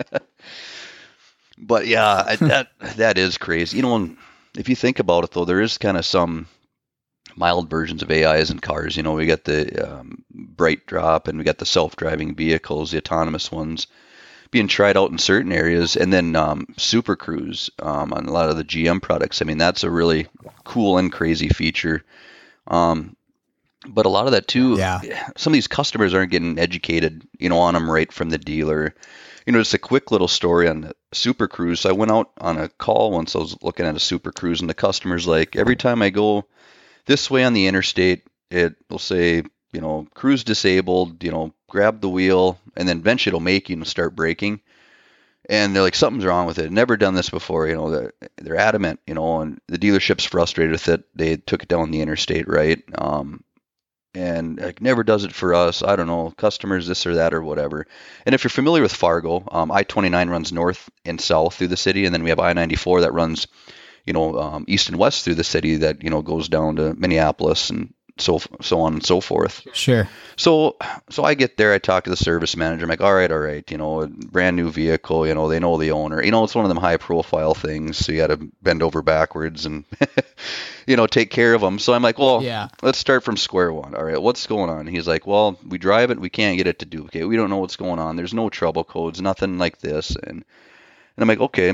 But yeah, I, that that is crazy. You know, if you think about it, though, there is kind of some mild versions of A Is in cars. You know, we got the um, BrightDrop, and we got the self-driving vehicles, the autonomous ones being tried out in certain areas, and then um, Super Cruise um, on a lot of the G M products. I mean, that's a really cool and crazy feature. Um, but a lot of that too, yeah. some of these customers aren't getting educated, you know, on them right from the dealer. You know, just a quick little story on the Super Cruise. So I went out on a call once. I was looking at a Super Cruise, and the customer's like, every time I go this way on the interstate, it will say, you know, cruise disabled, you know, grab the wheel, and then eventually it'll make you start braking. And they're like, something's wrong with it. Never done this before. You know, they're, they're adamant, you know, and the dealership's frustrated with it. They took it down the interstate, right? Um, and like, never does it for us. I don't know, customers, this or that or whatever. And if you're familiar with Fargo, um, I twenty-nine runs north and south through the city. And then we have I ninety-four that runs, you know, um, east and west through the city that, you know, goes down to Minneapolis and so so on and so forth. Sure. So so I get there, I talk to the service manager. I'm like, all right, all right, you know, brand new vehicle, you know, they know the owner. You know, it's one of them high profile things, so you got to bend over backwards and, you know, take care of them. So I'm like, well, yeah. let's start from square one. All right, what's going on? He's like, well, we drive it, we can't get it to duplicate. We don't know what's going on. There's no trouble codes, nothing like this. And, and I'm like, okay.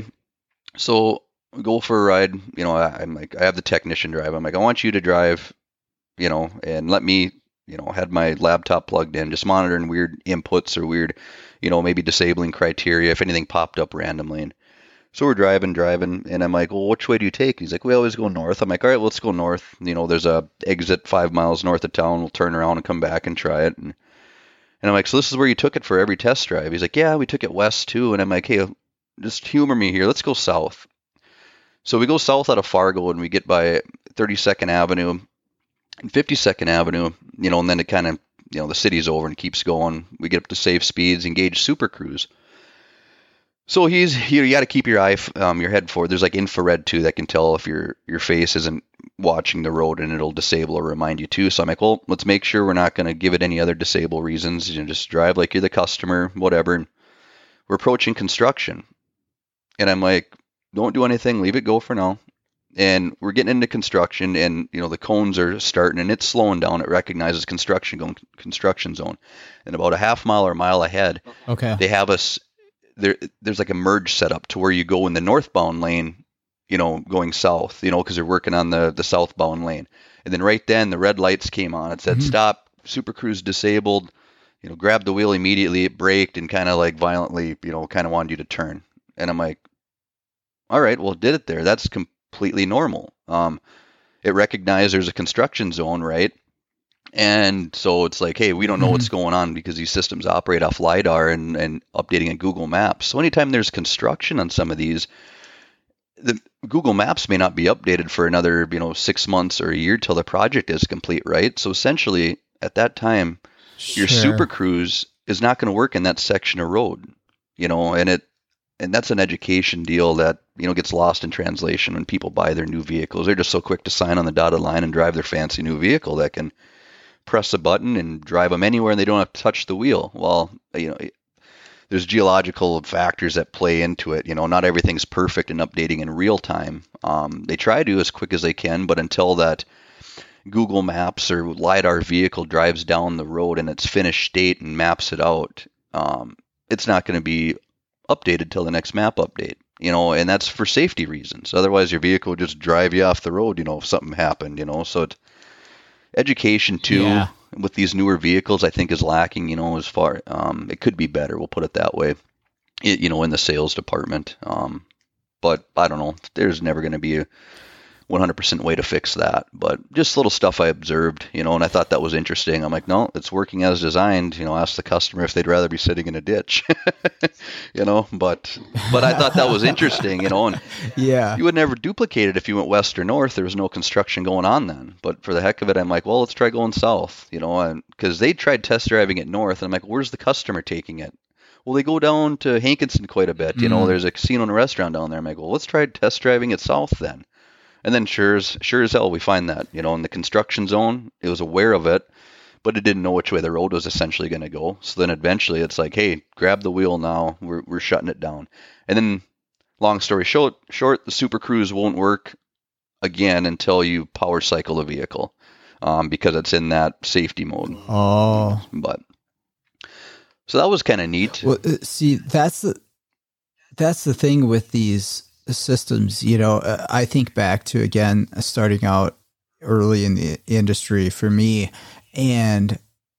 So we go for a ride. You know, I, I'm like, I have the technician drive. I'm like, I want you to drive, you know, and let me, you know, had my laptop plugged in, just monitoring weird inputs or weird, you know, maybe disabling criteria if anything popped up randomly. And so we're driving, driving, and I'm like, well, which way do you take? He's like, we always go north. I'm like, all right, let's go north. You know, there's a exit five miles north of town. We'll turn around and come back and try it. And, and I'm like, so this is where you took it for every test drive? He's like, yeah, we took it west too. And I'm like, hey, just humor me here. Let's go south. So we go south out of Fargo, and we get by thirty-second Avenue and fifty-second Avenue, you know, and then it kind of, you know, the city's over and keeps going. We get up to safe speeds, engage Super Cruise. So he's, you know, you got to keep your eye, um, your head forward. There's like infrared too that can tell if your your face isn't watching the road, and it'll disable or remind you too. So I'm like, well, let's make sure we're not going to give it any other disable reasons. You know, just drive like you're the customer, whatever. And we're approaching construction, and I'm like, don't do anything, leave it go for now. And we're getting into construction, and, you know, the cones are starting, and it's slowing down. It recognizes construction going construction zone. And about a half mile or a mile ahead, okay, they have us there. There's like a merge set up to where you go in the northbound lane, you know, going south, you know, because they're working on the, the southbound lane. And then right then the red lights came on. It said, mm-hmm. Stop, Super Cruise disabled, you know, grab the wheel immediately. It braked and kind of like violently, you know, kind of wanted you to turn. And I'm like, all right, well, it did it there. That's completely normal. Um, it recognized there's a construction zone, right? And so it's like, hey, we don't know what's going on because these systems operate off LiDAR and, and updating in Google Maps. So anytime there's construction on some of these, the Google Maps may not be updated for another, you know, six months or a year till the project is complete, right? So essentially, at that time, Sure. your Super Cruise is not going to work in that section of road, you know, and it and that's an education deal that, you know, gets lost in translation when people buy their new vehicles. They're just so quick to sign on the dotted line and drive their fancy new vehicle that can press a button and drive them anywhere and they don't have to touch the wheel. Well, you know, there's geological factors that play into it. You know, not everything's perfect and updating in real time. Um, they try to do as quick as they can, but until that Google Maps or LiDAR vehicle drives down the road in its finished state and maps it out, um, it's not going to be updated till the next map update. You know, and that's for safety reasons. Otherwise, your vehicle would just drive you off the road, you know, if something happened, you know. So it, education, too, Yeah. with these newer vehicles, I think is lacking, you know, as far, um, it could be better, we'll put it that way, it, you know, in the sales department. Um, but I don't know, there's never going to be a one hundred percent way to fix that, but just little stuff I observed, you know, and I thought that was interesting. I'm like, no, it's working as designed, you know, ask the customer if they'd rather be sitting in a ditch, you know, but, but I thought that was interesting, you know, and Yeah. you would never duplicate it if you went west or north. There was no construction going on then, but for the heck of it, I'm like, well, let's try going south, you know, and because they tried test driving it north, and I'm like, where's the customer taking it? Well, they go down to Hankinson quite a bit, you know, Mhm. there's a casino and a restaurant down there. I'm like, well, let's try test driving it south then. And then sure as, sure as hell, we find that, you know, in the construction zone, it was aware of it, but it didn't know which way the road was essentially going to go. So then eventually it's like, hey, grab the wheel now. We're, we're shutting it down. And then long story short, short, the Super Cruise won't work again until you power cycle the vehicle, um, because it's in that safety mode. Oh. But so that was kind of neat. Well, uh, see, that's the that's the thing with these systems. You know, uh, I think back to, again, starting out early in the industry for me, and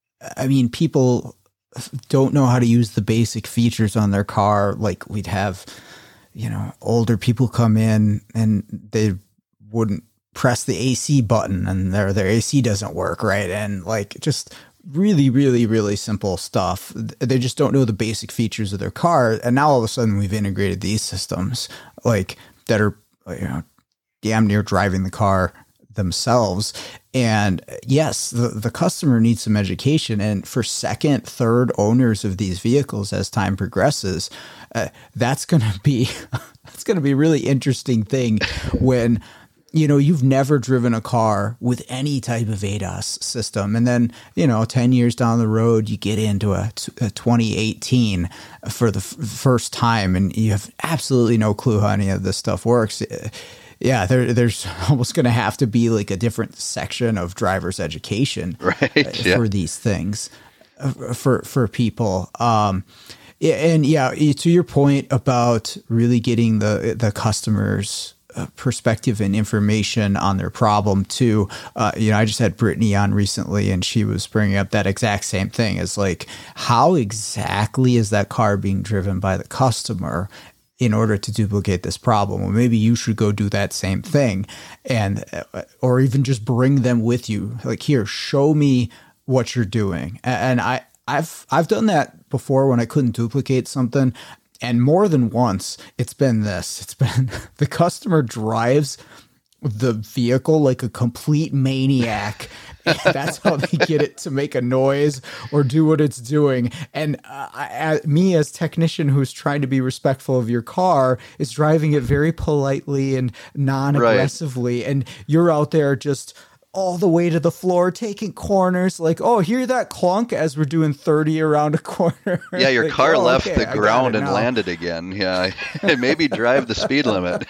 I mean, people don't know how to use the basic features on their car. Like, we'd have, you know, older people come in and they wouldn't press the A C button and their their A C doesn't work, right? And like, just really, really, really simple stuff. They just don't know the basic features of their car. And now all of a sudden we've integrated these systems like that are, you know, damn near driving the car themselves. And yes, the, the customer needs some education. And for second, third owners of these vehicles, as time progresses, uh, that's going to be, that's going to be a really interesting thing when, you know, you've never driven a car with any type of A D A S system. And then, you know, ten years down the road, you get into a, a twenty eighteen for the f- first time and you have absolutely no clue how any of this stuff works. Yeah, there, there's almost going to have to be like a different section of driver's education, right? Yeah. For these things, uh, for, for people. Um, and yeah, to your point about really getting the, the customers' perspective and information on their problem too. Uh, you know, I just had Brittany on recently and she was bringing up that exact same thing. It's like, how exactly is that car being driven by the customer in order to duplicate this problem? Well, maybe you should go do that same thing, and, or even just bring them with you. Like, here, show me what you're doing. And I, I've, I've done that before when I couldn't duplicate something. And more than once, it's been this. It's been the customer drives the vehicle like a complete maniac. And that's how they get it to make a noise or do what it's doing. And uh, I, me as technician who's trying to be respectful of your car is driving it very politely and non-aggressively. Right. And you're out there just all the way to the floor, taking corners, like, oh, hear that clunk as we're doing thirty around a corner. Yeah, your like, car oh, left okay, the ground and landed again. Yeah, maybe drive the speed limit.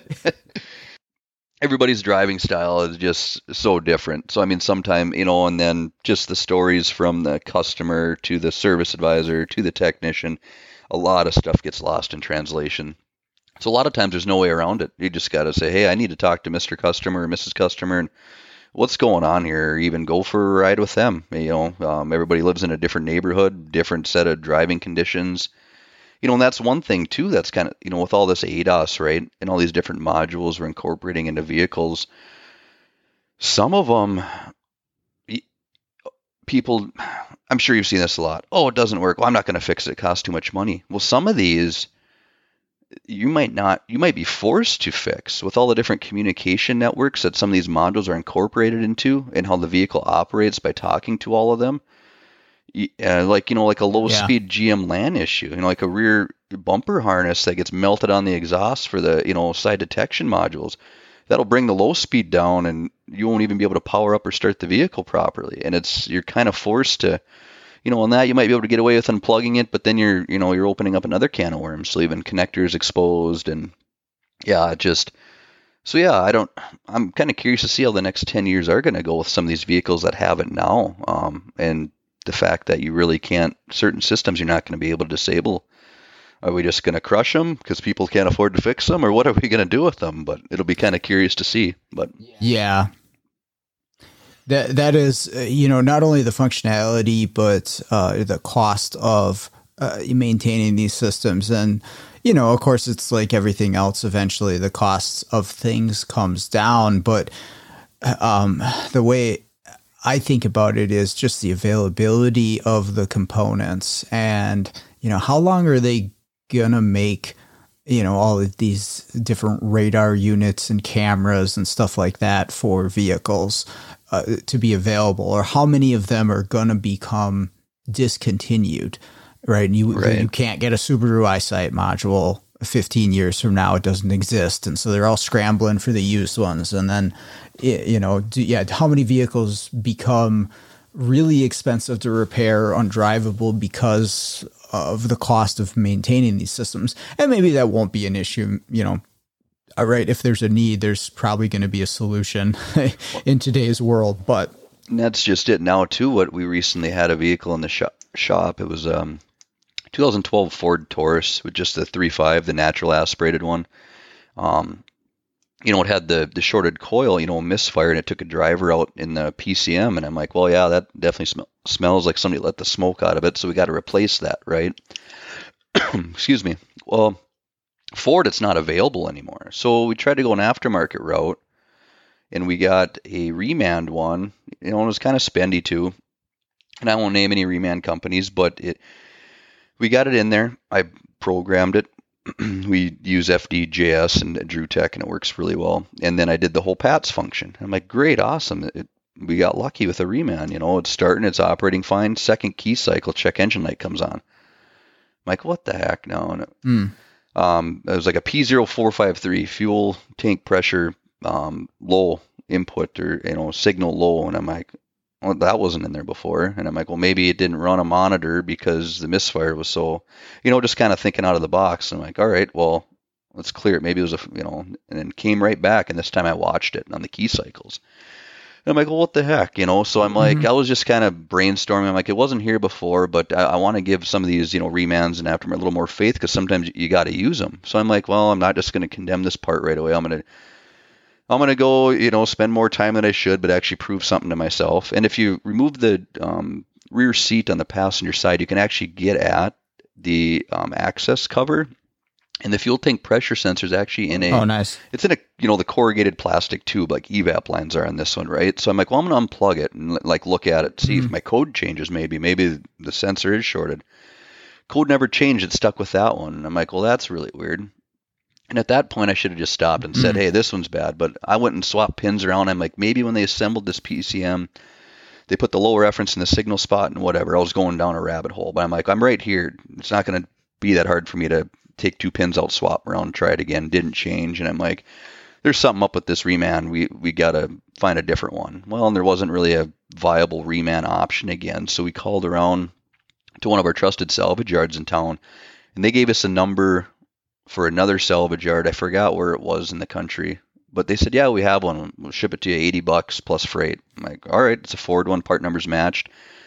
Everybody's driving style is just so different. So, I mean, sometime, you know, and then just the stories from the customer to the service advisor to the technician, a lot of stuff gets lost in translation. So a lot of times there's no way around it. You just got to say, hey, I need to talk to Mister Customer or Missus Customer and what's going on here, or even go for a ride with them. You know, um, everybody lives in a different neighborhood, different set of driving conditions. You know, and that's one thing too, that's kind of, you know, with all this A D A S, right, and all these different modules we're incorporating into vehicles, some of them, people, I'm sure you've seen this a lot. Oh, it doesn't work. Well, I'm not going to fix it. It costs too much money. Well, some of these, you might not, you might be forced to fix with all the different communication networks that some of these modules are incorporated into and how the vehicle operates by talking to all of them. Uh, like, you know, like a low yeah. speed G M LAN issue, you know, like a rear bumper harness that gets melted on the exhaust for the, you know, side detection modules. That'll bring the low speed down and you won't even be able to power up or start the vehicle properly. And it's, you're kind of forced to, you know, on that you might be able to get away with unplugging it, but then you're, you know, you're opening up another can of worms, so leaving connectors exposed and yeah, just, so yeah, I don't, I'm kind of curious to see how the next ten years are going to go with some of these vehicles that have it now. Um, and the fact that you really can't, certain systems you're not going to be able to disable. Are we just going to crush them because people can't afford to fix them, or what are we going to do with them? But it'll be kind of curious to see. But yeah, that that is, uh, you know, not only the functionality, but uh, the cost of uh, maintaining these systems. And, you know, of course, it's like everything else. Eventually, the cost of things comes down. But um, the way I think about it is just the availability of the components, and, you know, how long are they gonna make, you know, all of these different radar units and cameras and stuff like that for vehicles uh, to be available, or how many of them are gonna become discontinued, right? And you right. you can't get a Subaru EyeSight module fifteen years from now. It doesn't exist, and so they're all scrambling for the used ones. And then, you know, do, yeah, how many vehicles become really expensive to repair, undrivable because of the cost of maintaining these systems? And maybe that won't be an issue, you know. All right, if there's a need, there's probably going to be a solution in today's world. But and that's just it now too. What we recently had a vehicle in the shop. shop. It was um, twenty twelve Ford Taurus with just the three point five, the natural aspirated one. Um, you know, it had the the shorted coil, you know, misfire, and it took a driver out in the P C M. And I'm like, well, yeah, that definitely sm- smells like somebody let the smoke out of it. So we got to replace that, right? Excuse me. Well, Ford, it's not available anymore. So we tried to go an aftermarket route, and we got a Remand one. You know, it was kind of spendy too. And I won't name any Remand companies, but it we got it in there. I programmed it. We use F D J S and DrewTech, and it works really well. And then I did the whole P A T S function. I'm like, great, awesome. It, we got lucky with a Remand. You know, it's starting, it's operating fine. Second key cycle, check engine light comes on. I'm like, what the heck now? And it, mm. um, it was like a P zero four five three, fuel tank pressure um, low input, or, you know, signal low. And I'm like, well, that wasn't in there before. And I'm like, well, maybe it didn't run a monitor because the misfire was so, you know, just kind of thinking out of the box. And I'm like, all right, well, let's clear it. Maybe it was a, you know, and then came right back. And this time I watched it on the key cycles. And I'm like, well, what the heck, you know? So I'm like, mm-hmm. I was just kind of brainstorming. I'm like, it wasn't here before, but I, I want to give some of these, you know, Remands and aftermarket a little more faith, because sometimes you got to use them. So I'm like, well, I'm not just going to condemn this part right away. I'm going to, I'm going to go, you know, spend more time than I should, but actually prove something to myself. And if you remove the um, rear seat on the passenger side, you can actually get at the um, access cover. And the fuel tank pressure sensor is actually in a, oh, nice. It's in a, you know, the corrugated plastic tube like E VAP lines are on this one, right? So I'm like, well, I'm going to unplug it and like look at it, see mm-hmm. if my code changes maybe. Maybe the sensor is shorted. Code never changed. It stuck with that one. And I'm like, well, that's really weird. And at that point, I should have just stopped and said, mm-hmm. hey, this one's bad. But I went and swapped pins around. I'm like, maybe when they assembled this P C M, they put the low reference in the signal spot and whatever. I was going down a rabbit hole. But I'm like, I'm right here. It's not going to be that hard for me to take two pins out, swap around, and try it again. Didn't change. And I'm like, there's something up with this Remand. We we got to find a different one. Well, and there wasn't really a viable Remand option again. So we called around to one of our trusted salvage yards in town. And they gave us a number for another salvage yard. I forgot where it was in the country, but they said, yeah, we have one. We'll ship it to you eighty bucks plus freight. I'm like, all right, it's a Ford one, part number's matched.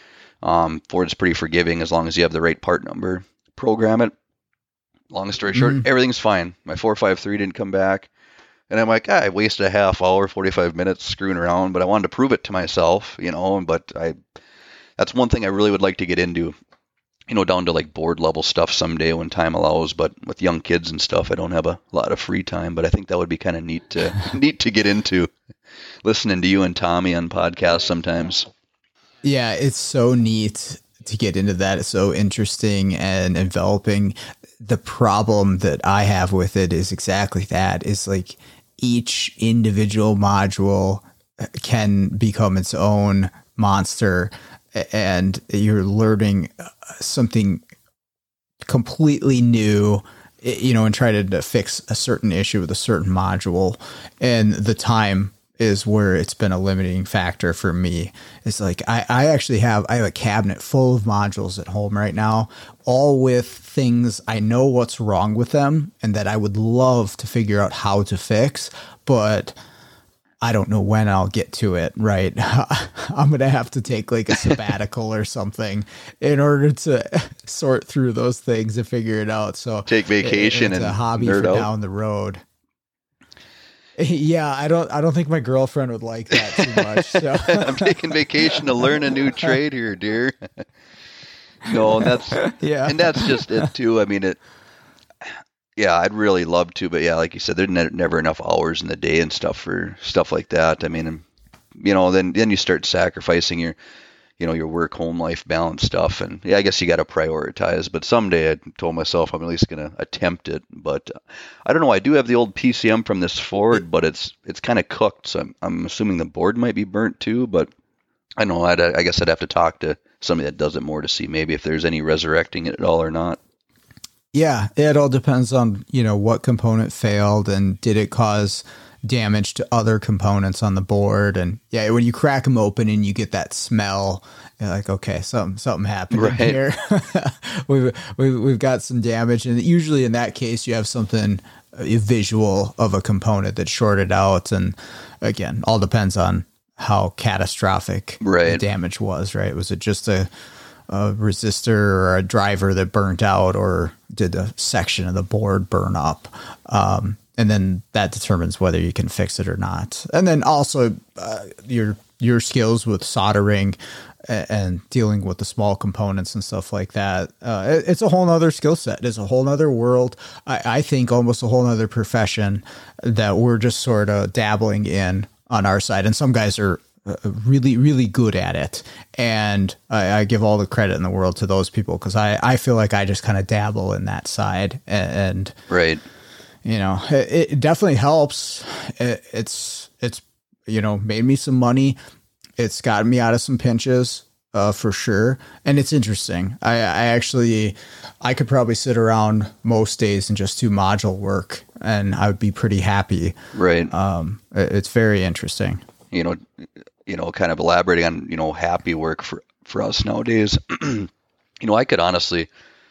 Um, Ford's pretty forgiving as long as you have the right part number. Program it. Long story short, mm-hmm. everything's fine. My four five three didn't come back. And I'm like, ah, I wasted a half hour, forty-five minutes screwing around, but I wanted to prove it to myself, you know, but I, that's one thing I really would like to get into. You know, down to like board level stuff someday when time allows, but with young kids and stuff, I don't have a lot of free time, but I think that would be kind of neat to neat to get into, listening to you and Tommy on podcasts sometimes. Yeah, it's so neat to get into that. It's so interesting and enveloping. The problem that I have with it is exactly that. Is like each individual module can become its own monster, and you're learning something completely new, you know, and try to, to fix a certain issue with a certain module. And the time is where it's been a limiting factor for me. It's like, I, I actually have, I have a cabinet full of modules at home right now, all with things I know what's wrong with them and that I would love to figure out how to fix, but I don't know when I'll get to it. Right. I'm going to have to take like a sabbatical or something in order to sort through those things and figure it out. So take vacation it, it's and a hobby for out. down the road. Yeah, I don't. I don't think my girlfriend would like that too much. So. I'm taking vacation to learn a new trade here, dear. No, and that's yeah, and that's just it too. I mean, it. Yeah, I'd really love to, but yeah, like you said, there's ne- never enough hours in the day and stuff for stuff like that. I mean, you know, then then you start sacrificing your, you know, your work home life balance stuff, and yeah, I guess you got to prioritize. But someday, I told myself I'm at least going to attempt it. But uh, I don't know. I do have the old P C M from this Ford, but it's it's kind of cooked, so I'm, I'm assuming the board might be burnt too. But I know I'd, I guess I'd have to talk to somebody that does it more to see maybe if there's any resurrecting it at all or not. Yeah, it all depends on, you know, what component failed and did it cause damage to other components on the board. And yeah, when you crack them open and you get that smell, you're like, okay, something something happened right. here. we've, we've we've got some damage, and usually in that case, you have something visual of a component that shorted out. And again, all depends on how catastrophic right. the damage was. Right? Was it just a a resistor or a driver that burnt out, or did a section of the board burn up? Um, and then that determines whether you can fix it or not. And then also uh, your your skills with soldering and, and dealing with the small components and stuff like that. Uh, it, it's a whole nother skill set. It's a whole nother world. I, I think almost a whole nother profession that we're just sort of dabbling in on our side. And some guys are really, really good at it. And I, I give all the credit in the world to those people, because I, I feel like I just kind of dabble in that side. And, and right. you know, it, it definitely helps. It, it's, it's, you know, made me some money. It's gotten me out of some pinches, uh, for sure. And it's interesting. I, I actually, I could probably sit around most days and just do module work, and I would be pretty happy. Right. Um, it, it's very interesting. You know, you know, kind of elaborating on, you know, happy work for, for us nowadays. You know, I could honestly,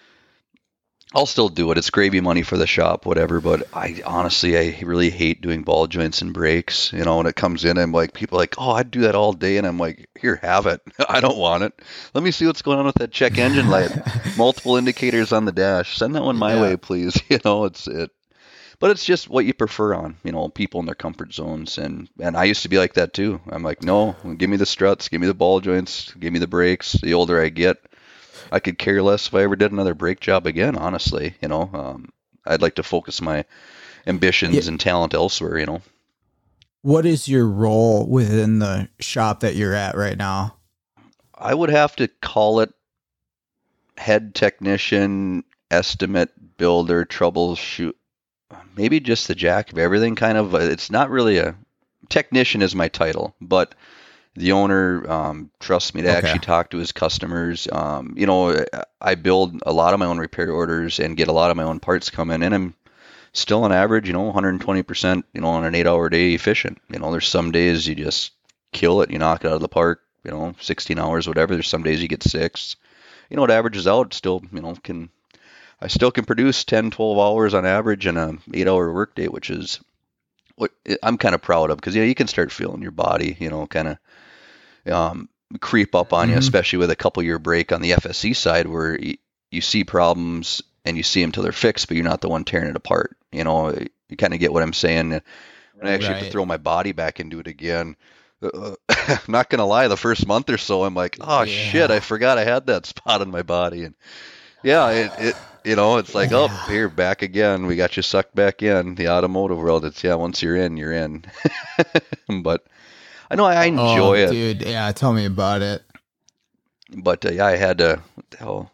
I'll still do it. It's gravy money for the shop, whatever. But I honestly, I really hate doing ball joints and brakes. You know, when it comes in, I'm like, people are like, oh, I'd do that all day. And I'm like, here, have it. I don't want it. Let me see what's going on with that check engine light. Multiple indicators on the dash. Send that one my yeah. way, please. You know, it's it. But it's just what you prefer on, you know, people in their comfort zones. And, and I used to be like that too. I'm like, no, give me the struts, give me the ball joints, give me the brakes. The older I get, I could care less if I ever did another brake job again, honestly. You know, um, I'd like to focus my ambitions yeah. and talent elsewhere, you know. What is your role within the shop that you're at right now? I would have to call it head technician, estimate, builder, troubleshoot. Maybe just the jack of everything, kind of. It's not really a technician is my title, but the owner um, trusts me to okay. actually talk to his customers. Um, you know, I build a lot of my own repair orders and get a lot of my own parts come in, and I'm still on average, you know, one hundred twenty percent, you know, on an eight-hour day efficient. You know, there's some days you just kill it, you knock it out of the park, you know, sixteen hours, whatever. There's some days you get six. You know, it averages out, still, you know, can... I still can produce ten, twelve hours on average in an eight-hour workday, which is what I'm kind of proud of, because, yeah, you can start feeling your body, you know, kind of um, creep up on mm-hmm. you, especially with a couple-year break on the F S C side where you, you see problems and you see them till they're fixed, but you're not the one tearing it apart. You know, you kind of get what I'm saying. When I actually right. have to throw my body back into it again, uh, I'm not going to lie, the first month or so, I'm like, oh, yeah. shit, I forgot I had that spot on my body. And yeah, it, it you know, it's like, yeah. oh, here, back again. We got you sucked back in. The automotive world, it's, yeah, once you're in, you're in. But I know I enjoy oh, it. Dude, yeah, tell me about it. But uh, yeah, I had to, what the hell,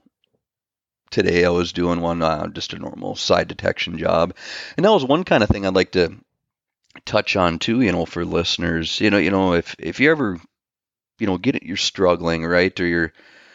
today I was doing one, uh, just a normal side detection job. And that was one kind of thing I'd like to touch on too, you know, for listeners. You know, you know, if, if you ever, you know, get it, you're struggling, right? Or you're,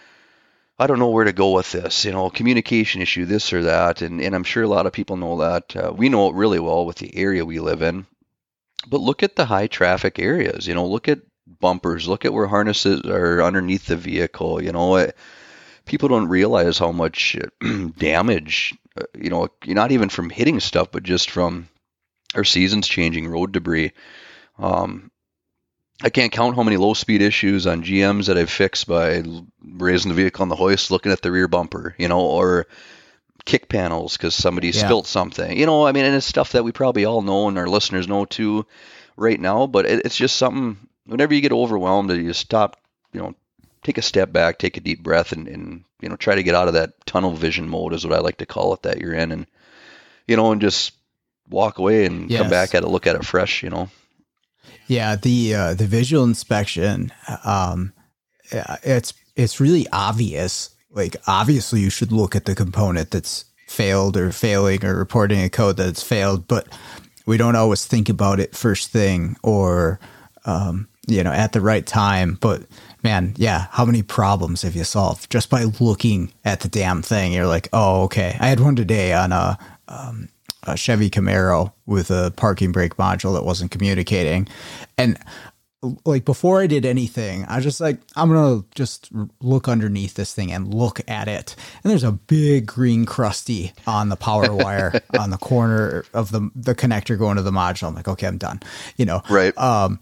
I don't know where to go with this, you know, communication issue, this or that. And, and I'm sure a lot of people know that. Uh, we know it really well with the area we live in. But look at the high traffic areas, you know, look at bumpers, look at where harnesses are underneath the vehicle. You know, it, people don't realize how much damage, uh, you know, not even from hitting stuff, but just from our seasons changing, road debris. Um, I can't count how many low speed issues on G Ms that I've fixed by raising the vehicle on the hoist, looking at the rear bumper, you know, or kick panels because somebody yeah. spilt something, you know. I mean, and it's stuff that we probably all know and our listeners know too right now, but it, it's just something, whenever you get overwhelmed, you stop, you know, take a step back, take a deep breath, and, and, you know, try to get out of that tunnel vision mode is what I like to call it that you're in, and, you know, and just walk away and yes. come back at it, look at it fresh, you know. Yeah, the uh, the visual inspection, um, it's it's really obvious. Like, obviously, you should look at the component that's failed or failing or reporting a code that it's failed, but we don't always think about it first thing or, um, you know, at the right time. But man, yeah, how many problems have you solved just by looking at the damn thing? You're like, oh, okay. I had one today on a. Um, a Chevy Camaro with a parking brake module that wasn't communicating. And like, before I did anything, I was just like, I'm going to just look underneath this thing and look at it. And there's a big green crusty on the power wire on the corner of the, the connector going to the module. I'm like, okay, I'm done, you know? Right. Um,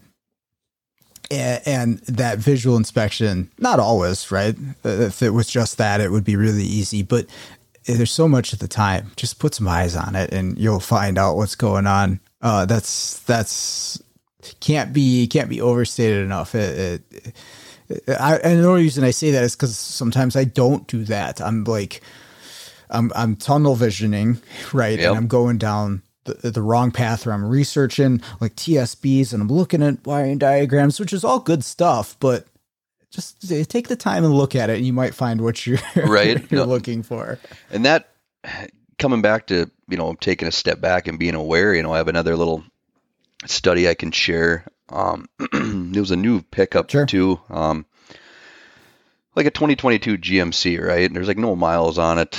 and, and that visual inspection, not always, right? If it was just that, it would be really easy, but there's so much at the time. Just put some eyes on it and you'll find out what's going on. Uh, that's, that's can't be, can't be overstated enough. It, it, it, I, and the only reason I say that is because sometimes I don't do that. I'm like, I'm, I'm tunnel visioning, right? Yep. And I'm going down the, the wrong path, or I'm researching like T S Bs and I'm looking at wiring diagrams, which is all good stuff, but just take the time and look at it, and you might find what you're, right. you're no. looking for. And that, coming back to, you know, taking a step back and being aware, you know, I have another little study I can share. Um, it was a new pickup sure. too, um, like a twenty twenty-two G M C, right? And there's like no miles on it.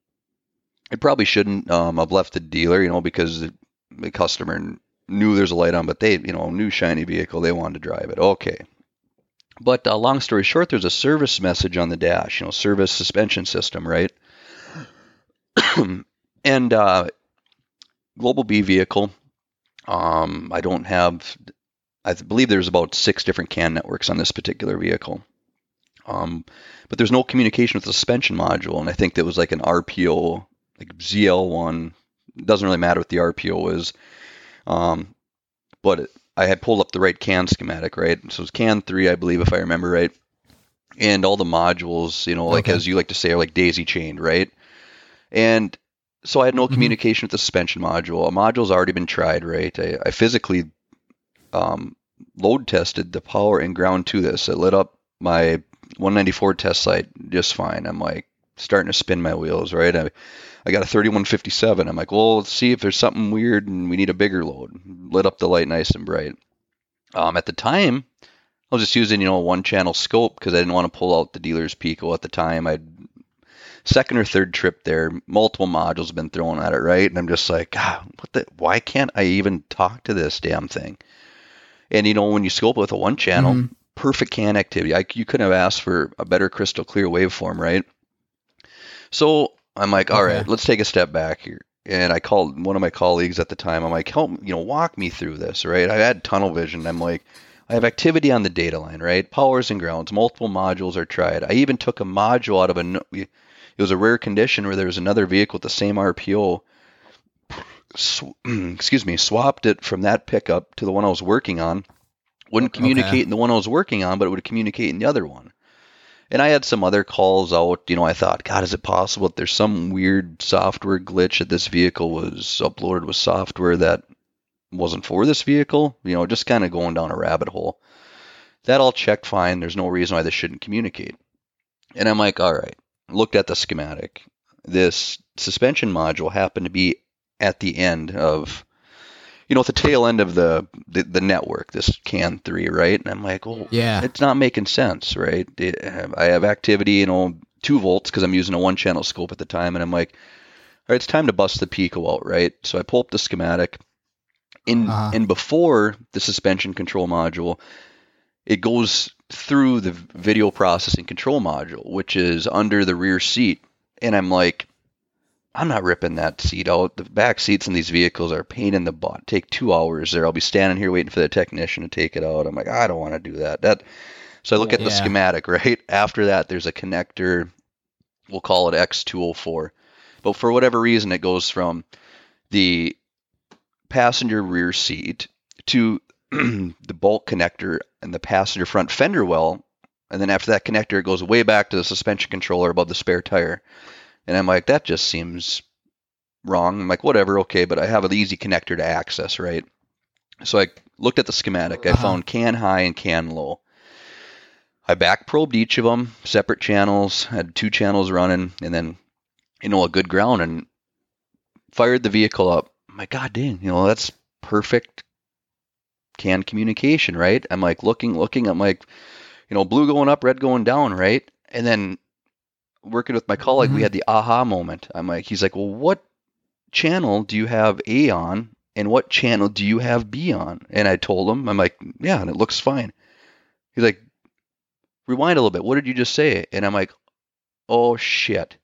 I probably shouldn't um, have left the dealer, you know, because the, the customer knew there's a light on, but they, you know, new shiny vehicle, they wanted to drive it. Okay. But uh, long story short, there's a service message on the dash, you know, service suspension system, right? and uh, Global B vehicle, um, I don't have, I believe there's about six different C A N networks on this particular vehicle. Um, but there's no communication with the suspension module, and I think that was like an R P O, like Z L one. It doesn't really matter what the R P O is. Um, but it, I had pulled up the right C A N schematic, right? So it's C A N three, I believe, if I remember right. And all the modules, you know, like okay. as you like to say, are like daisy chained, right? And so I had no mm-hmm. communication with the suspension module. A module's already been tried, right? I, I physically um, load tested the power and ground to this. It lit up my one ninety-four test site just fine. I'm like starting to spin my wheels, right? I, I got a thirty-one fifty-seven. I'm like, well, let's see if there's something weird and we need a bigger load. Lit up the light nice and bright. Um, at the time, I was just using, you know, a one-channel scope because I didn't want to pull out the dealer's Pico at the time. I'd second or third trip there, multiple modules have been thrown at it, right? And I'm just like, God, what the? Why can't I even talk to this damn thing? And, you know, when you scope it with a one-channel, mm-hmm. perfect C A N activity. I, you couldn't have asked for a better crystal clear waveform, right? So I'm like, all okay. right, let's take a step back here. And I called one of my colleagues at the time. I'm like, help, you know, walk me through this, right? I had tunnel vision. I'm like, I have activity on the data line, right? Powers and grounds, multiple modules are tried. I even took a module out of a, it was a rare condition where there was another vehicle with the same R P O, sw- excuse me, swapped it from that pickup to the one I was working on. Wouldn't communicate okay. in the one I was working on, but it would communicate in the other one. And I had some other calls out, you know, I thought, God, is it possible that there's some weird software glitch that this vehicle was uploaded with software that wasn't for this vehicle? You know, just kind of going down a rabbit hole. That all checked fine. There's no reason why this shouldn't communicate. And I'm like, all right, looked at the schematic. This suspension module happened to be at the end of, you know, at the tail end of the, the, the network, this C A N three, right? And I'm like, well, Yeah. it's not making sense, right? It, I have activity, you know, two volts because I'm using a one channel scope at the time. And I'm like, all right, it's time to bust the Pico out, right? So I pull up the schematic. In, Uh-huh. and before the suspension control module, it goes through the video processing control module, which is under the rear seat. And I'm like, I'm not ripping that seat out. The back seats in these vehicles are a pain in the butt. Take two hours there. I'll be standing here waiting for the technician to take it out. I'm like, I don't want to do that. That. So I look at the Yeah. schematic, right? After that, there's a connector. We'll call it X two oh four. But for whatever reason, it goes from the passenger rear seat to the bolt connector and the passenger front fender well. And then after that connector, it goes way back to the suspension controller above the spare tire. And I'm like, that just seems wrong. I'm like, whatever, okay, but I have an easy connector to access, right? So I looked at the schematic. I Uh-huh. found C A N high and C A N low. I back probed each of them, separate channels, had two channels running, and then, you know, a good ground, and fired the vehicle up. I'm like, God dang, you know, that's perfect C A N communication, right? I'm like looking, looking, I'm like, you know, blue going up, red going down, right? And then working with my colleague, Mhm. we had the aha moment. I'm like, he's like, well, what channel do you have A on and what channel do you have B on? And I told him, I'm like, yeah, and it looks fine. He's like, rewind a little bit. What did you just say? And I'm like, oh shit.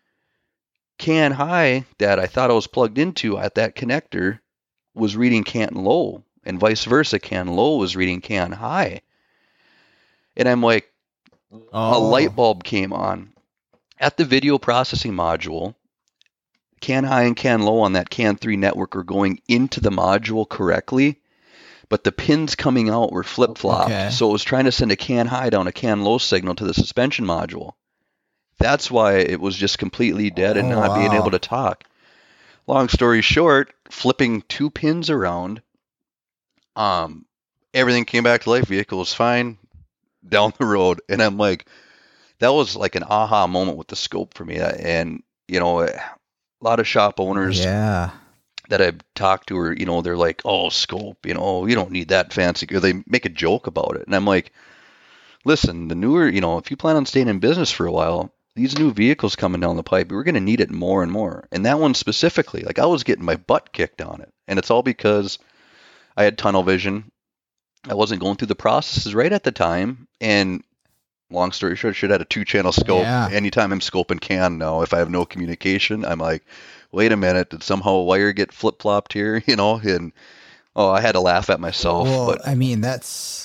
C A N high that I thought I was plugged into at that connector was reading C A N low, and vice versa. C A N low was reading C A N high. And I'm like, Oh. a light bulb came on. At the video processing module, C A N high and C A N low on that C A N three network are going into the module correctly, but the pins coming out were flip-flopped. Okay. So it was trying to send a C A N high down a C A N low signal to the suspension module. That's why it was just completely dead and Oh, not being wow. able to talk. Long story short, flipping two pins around, um, everything came back to life. Vehicle was fine down the road. And I'm like, that was like an aha moment with the scope for me. And, you know, a lot of shop owners Yeah. that I've talked to are, you know, they're like, oh, scope, you know, you don't need that fancy. Or they make a joke about it. And I'm like, listen, the newer, you know, if you plan on staying in business for a while, these new vehicles coming down the pipe, we're going to need it more and more. And that one specifically, like I was getting my butt kicked on it. And it's all because I had tunnel vision. I wasn't going through the processes right at the time. And long story short, I should have had a two-channel scope. Yeah. Anytime I'm scoping C A N now, if I have no communication, I'm like, wait a minute, did somehow a wire get flip-flopped here? You know, and oh, I had to laugh at myself. Well, but I mean, that's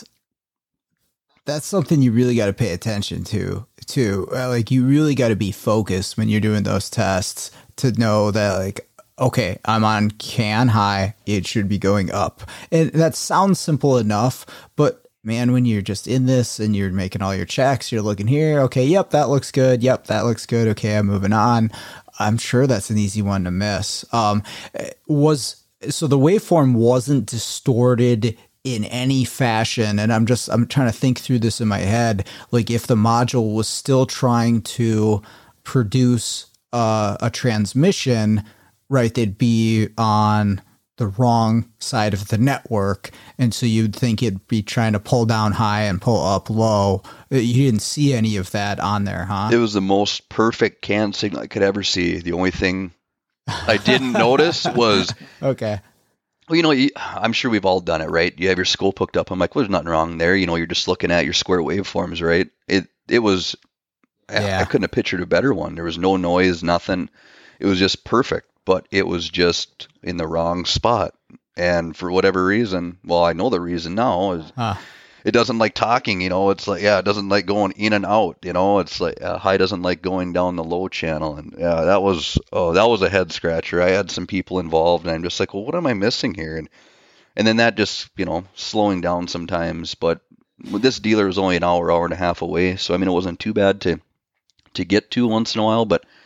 that's something you really got to pay attention to, too. Uh, Like, you really got to be focused when you're doing those tests to know that, like, okay, I'm on C A N high, it should be going up. And that sounds simple enough, but man, when you're just in this and you're making all your checks, you're looking here, okay, yep, that looks good. Yep, that looks good. Okay, I'm moving on. I'm sure that's an easy one to miss. Um, was so the waveform wasn't distorted in any fashion, and I'm just I'm trying to think through this in my head. Like if the module was still trying to produce uh, a transmission, right? They'd be on the wrong side of the network, and so you'd think it'd be trying to pull down high and pull up low. You didn't see any of that on there, huh? it was the most perfect C A N signal I could ever see. The only thing I didn't notice was, Okay. well, you know, you, I'm sure we've all done it, right? You have your scope hooked up. I'm like, well, there's nothing wrong there. You know, you're just looking at your square waveforms, right? It it was, I- Yeah. I couldn't have pictured a better one. There was no noise, nothing. It was just perfect, but it was just in the wrong spot. And for whatever reason, well, I know the reason now is Huh. it doesn't like talking, you know, it's like, yeah, it doesn't like going in and out, you know, it's like uh, high doesn't like going down the low channel. And yeah, that was, oh, that was a head scratcher. I had some people involved and I'm just like, well, what am I missing here? And, and then that just, you know, slowing down sometimes, but this dealer was only an hour, hour and a half away. So, I mean, it wasn't too bad to, to get to once in a while, but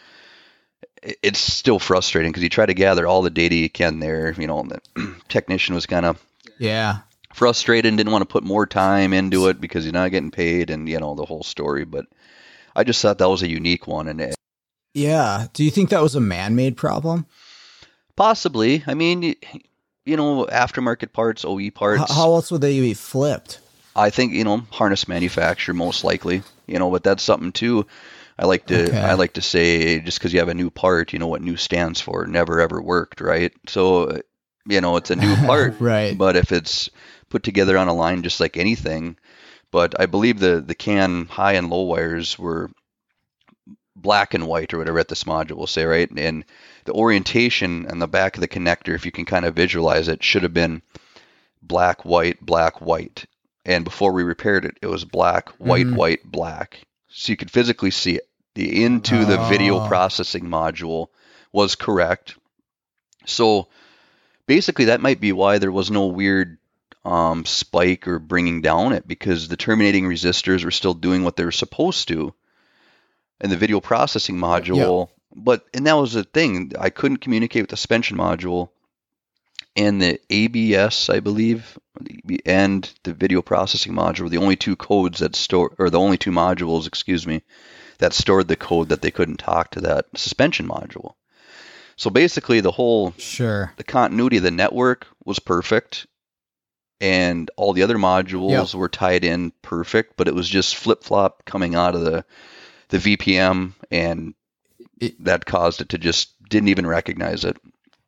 it- it's still frustrating because you try to gather all the data you can there, you know, and the technician was kind of Yeah. frustrated and didn't want to put more time into it because you're not getting paid and, you know, the whole story. But I just thought that was a unique one. And it, yeah. Do you think that was a man-made problem? possibly, I mean, y- you know, aftermarket parts, O E parts. H- How else would they be flipped? I think, you know, harness manufacturer most likely, you know, but that's something too. I like to, Okay. I like to say, just because you have a new part, you know what new stands for, never ever worked, right? So, you know, it's a new part, Right. but if it's put together on a line just like anything, but I believe the, the can high and low wires were black and white or whatever at this module, we'll say, right? And the orientation and the back of the connector, if you can kind of visualize it, should have been black, white, black, white. And before we repaired it, it was black, white, Mhm. white, black. So you could physically see it. The into the video Oh. processing module was correct. So basically that might be why there was no weird um, spike or bringing down it, because the terminating resistors were still doing what they were supposed to in the video processing module. But, and that was the thing, I couldn't communicate with the suspension module and the A B S, I believe, and the video processing module were the only two codes that store, or the only two modules, excuse me, that stored the code that they couldn't talk to that suspension module. So basically the whole, Sure. the continuity of the network was perfect, and all the other modules were tied in perfect, but it was just flip-flop coming out of the, the V P M, and It- that caused it to just, didn't even recognize it.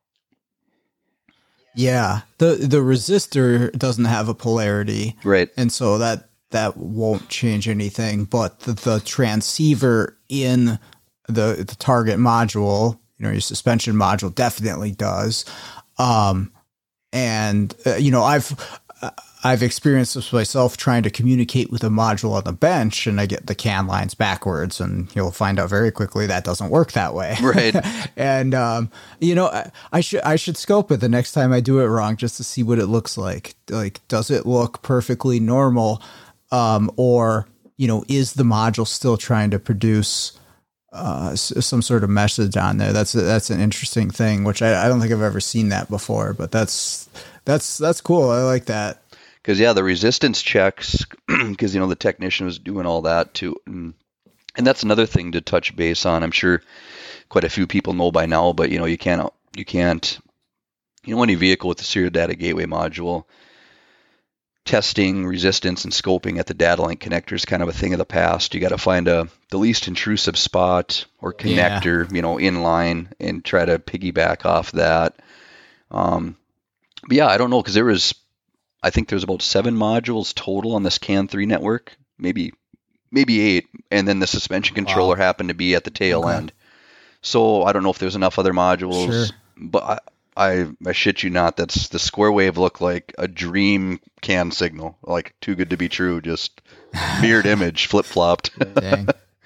Yeah. The the resistor doesn't have a polarity. Right. And so that that won't change anything, but the, the transceiver in the the target module, you know, your suspension module definitely does. Um, and uh, you know, I've uh, I've experienced this myself trying to communicate with a module on the bench, and I get the can lines backwards, and you'll find out very quickly that doesn't work that way. Right. And um, you know, I, I should I should scope it the next time I do it wrong, just to see what it looks like. Like, does it look perfectly normal, um, or you know, is the module still trying to produce uh, s- some sort of message on there? That's a, that's an interesting thing, which I, I don't think I've ever seen that before. But that's that's that's cool. I like that. Because, yeah, the resistance checks, because, you know, the technician was doing all that too. And, and that's another thing to touch base on. I'm sure quite a few people know by now, but, you know, you can't, you can't, you know, any vehicle with the serial data gateway module, testing resistance and scoping at the data link connector is kind of a thing of the past. You got to find a the least intrusive spot or connector, yeah. you know, in line, and try to piggyback off that. Um, but yeah, I don't know, because there was, I think there's about seven modules total on this C A N three network, maybe maybe eight, and then the suspension controller wow. happened to be at the tail okay. end. So I don't know if there's enough other modules, sure. but I, I I shit you not, that's the square wave looked like a dream C A N signal, like too good to be true, just mirrored image, flip flopped. Dang.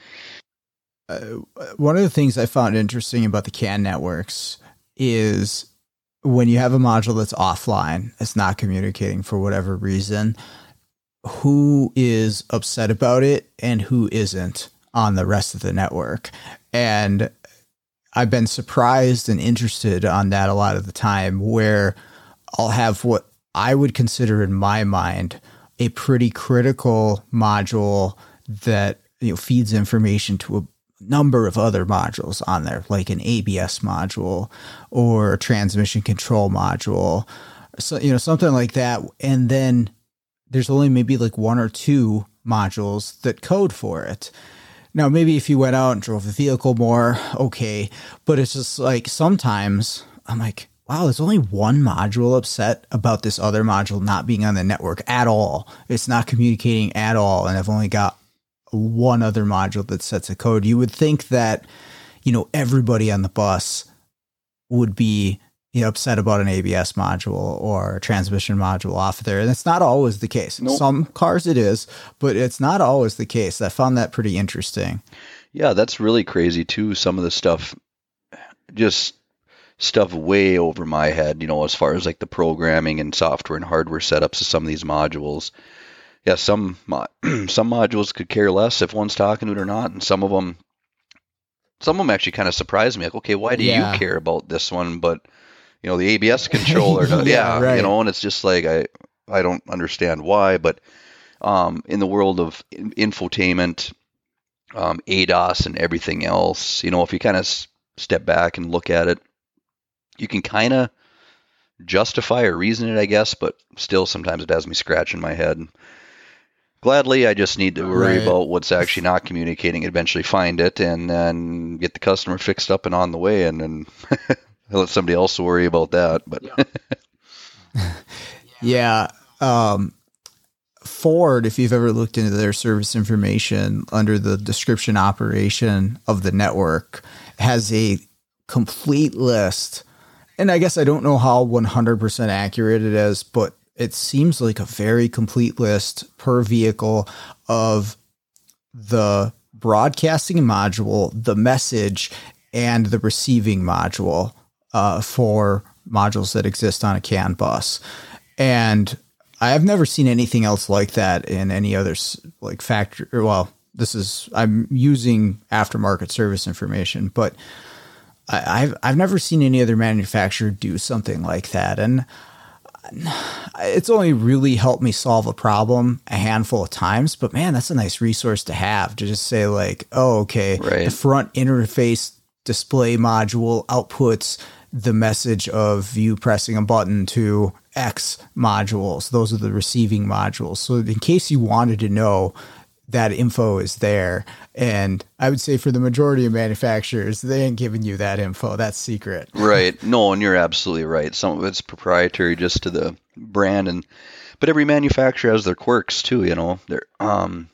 Uh, one of the things I found interesting about the C A N networks is when you have a module that's offline, it's not communicating for whatever reason, who is upset about it and who isn't on the rest of the network. And I've been surprised and interested on that a lot of the time, where I'll have what I would consider in my mind a pretty critical module that, you know, feeds information to a number of other modules on there, like an A B S module or a transmission control module, so, you know, something like that. And then there's only maybe like one or two modules that code for it. Now, maybe if you went out and drove the vehicle more, okay, but it's just like sometimes I'm like, wow, there's only one module upset about this other module not being on the network at all. It's not communicating at all, and I've only got one other module that sets a code. You would think that, you know, everybody on the bus would be, you know, upset about an A B S module or a transmission module off there. And it's not always the case. Nope. Some cars it is, but it's not always the case. I found that pretty interesting. Yeah, that's really crazy too. Some of the stuff, just stuff way over my head, you know, as far as like the programming and software and hardware setups of some of these modules. Yeah, some some modules could care less if one's talking to it or not, and some of them, some of them actually kind of surprised me. Like, okay, why do yeah. you care about this one, but you know, the A B S controller, yeah, yeah right. you know, and it's just like I I don't understand why. But um, in the world of infotainment, um, A D O S and everything else. You know, if you kind of s- step back and look at it, you can kind of justify or reason it, I guess, but still sometimes it has me scratching my head. Gladly, I just need to worry Right. about what's actually not communicating, eventually find it, and then get the customer fixed up and on the way, and then let somebody else worry about that. But Yeah. Um, Ford, if you've ever looked into their service information under the description operation of the network, has a complete list. And I guess I don't know how one hundred percent accurate it is, but it seems like a very complete list per vehicle of the broadcasting module, the message, and the receiving module uh, for modules that exist on a CAN bus. And I have never seen anything else like that in any other s- like factory. Well, this is, I'm using aftermarket service information, but I, I've, I've never seen any other manufacturer do something like that. And it's only really helped me solve a problem a handful of times, but man, that's a nice resource to have, to just say like, oh, okay, Right. the front interface display module outputs the message of you pressing a button to X modules. Those are the receiving modules. So in case you wanted to know, that info is there. And I would say for the majority of manufacturers, they ain't giving you that info. That's secret. right, no, and you're absolutely right. Some of it's proprietary just to the brand, and but every manufacturer has their quirks too. You know, they're um,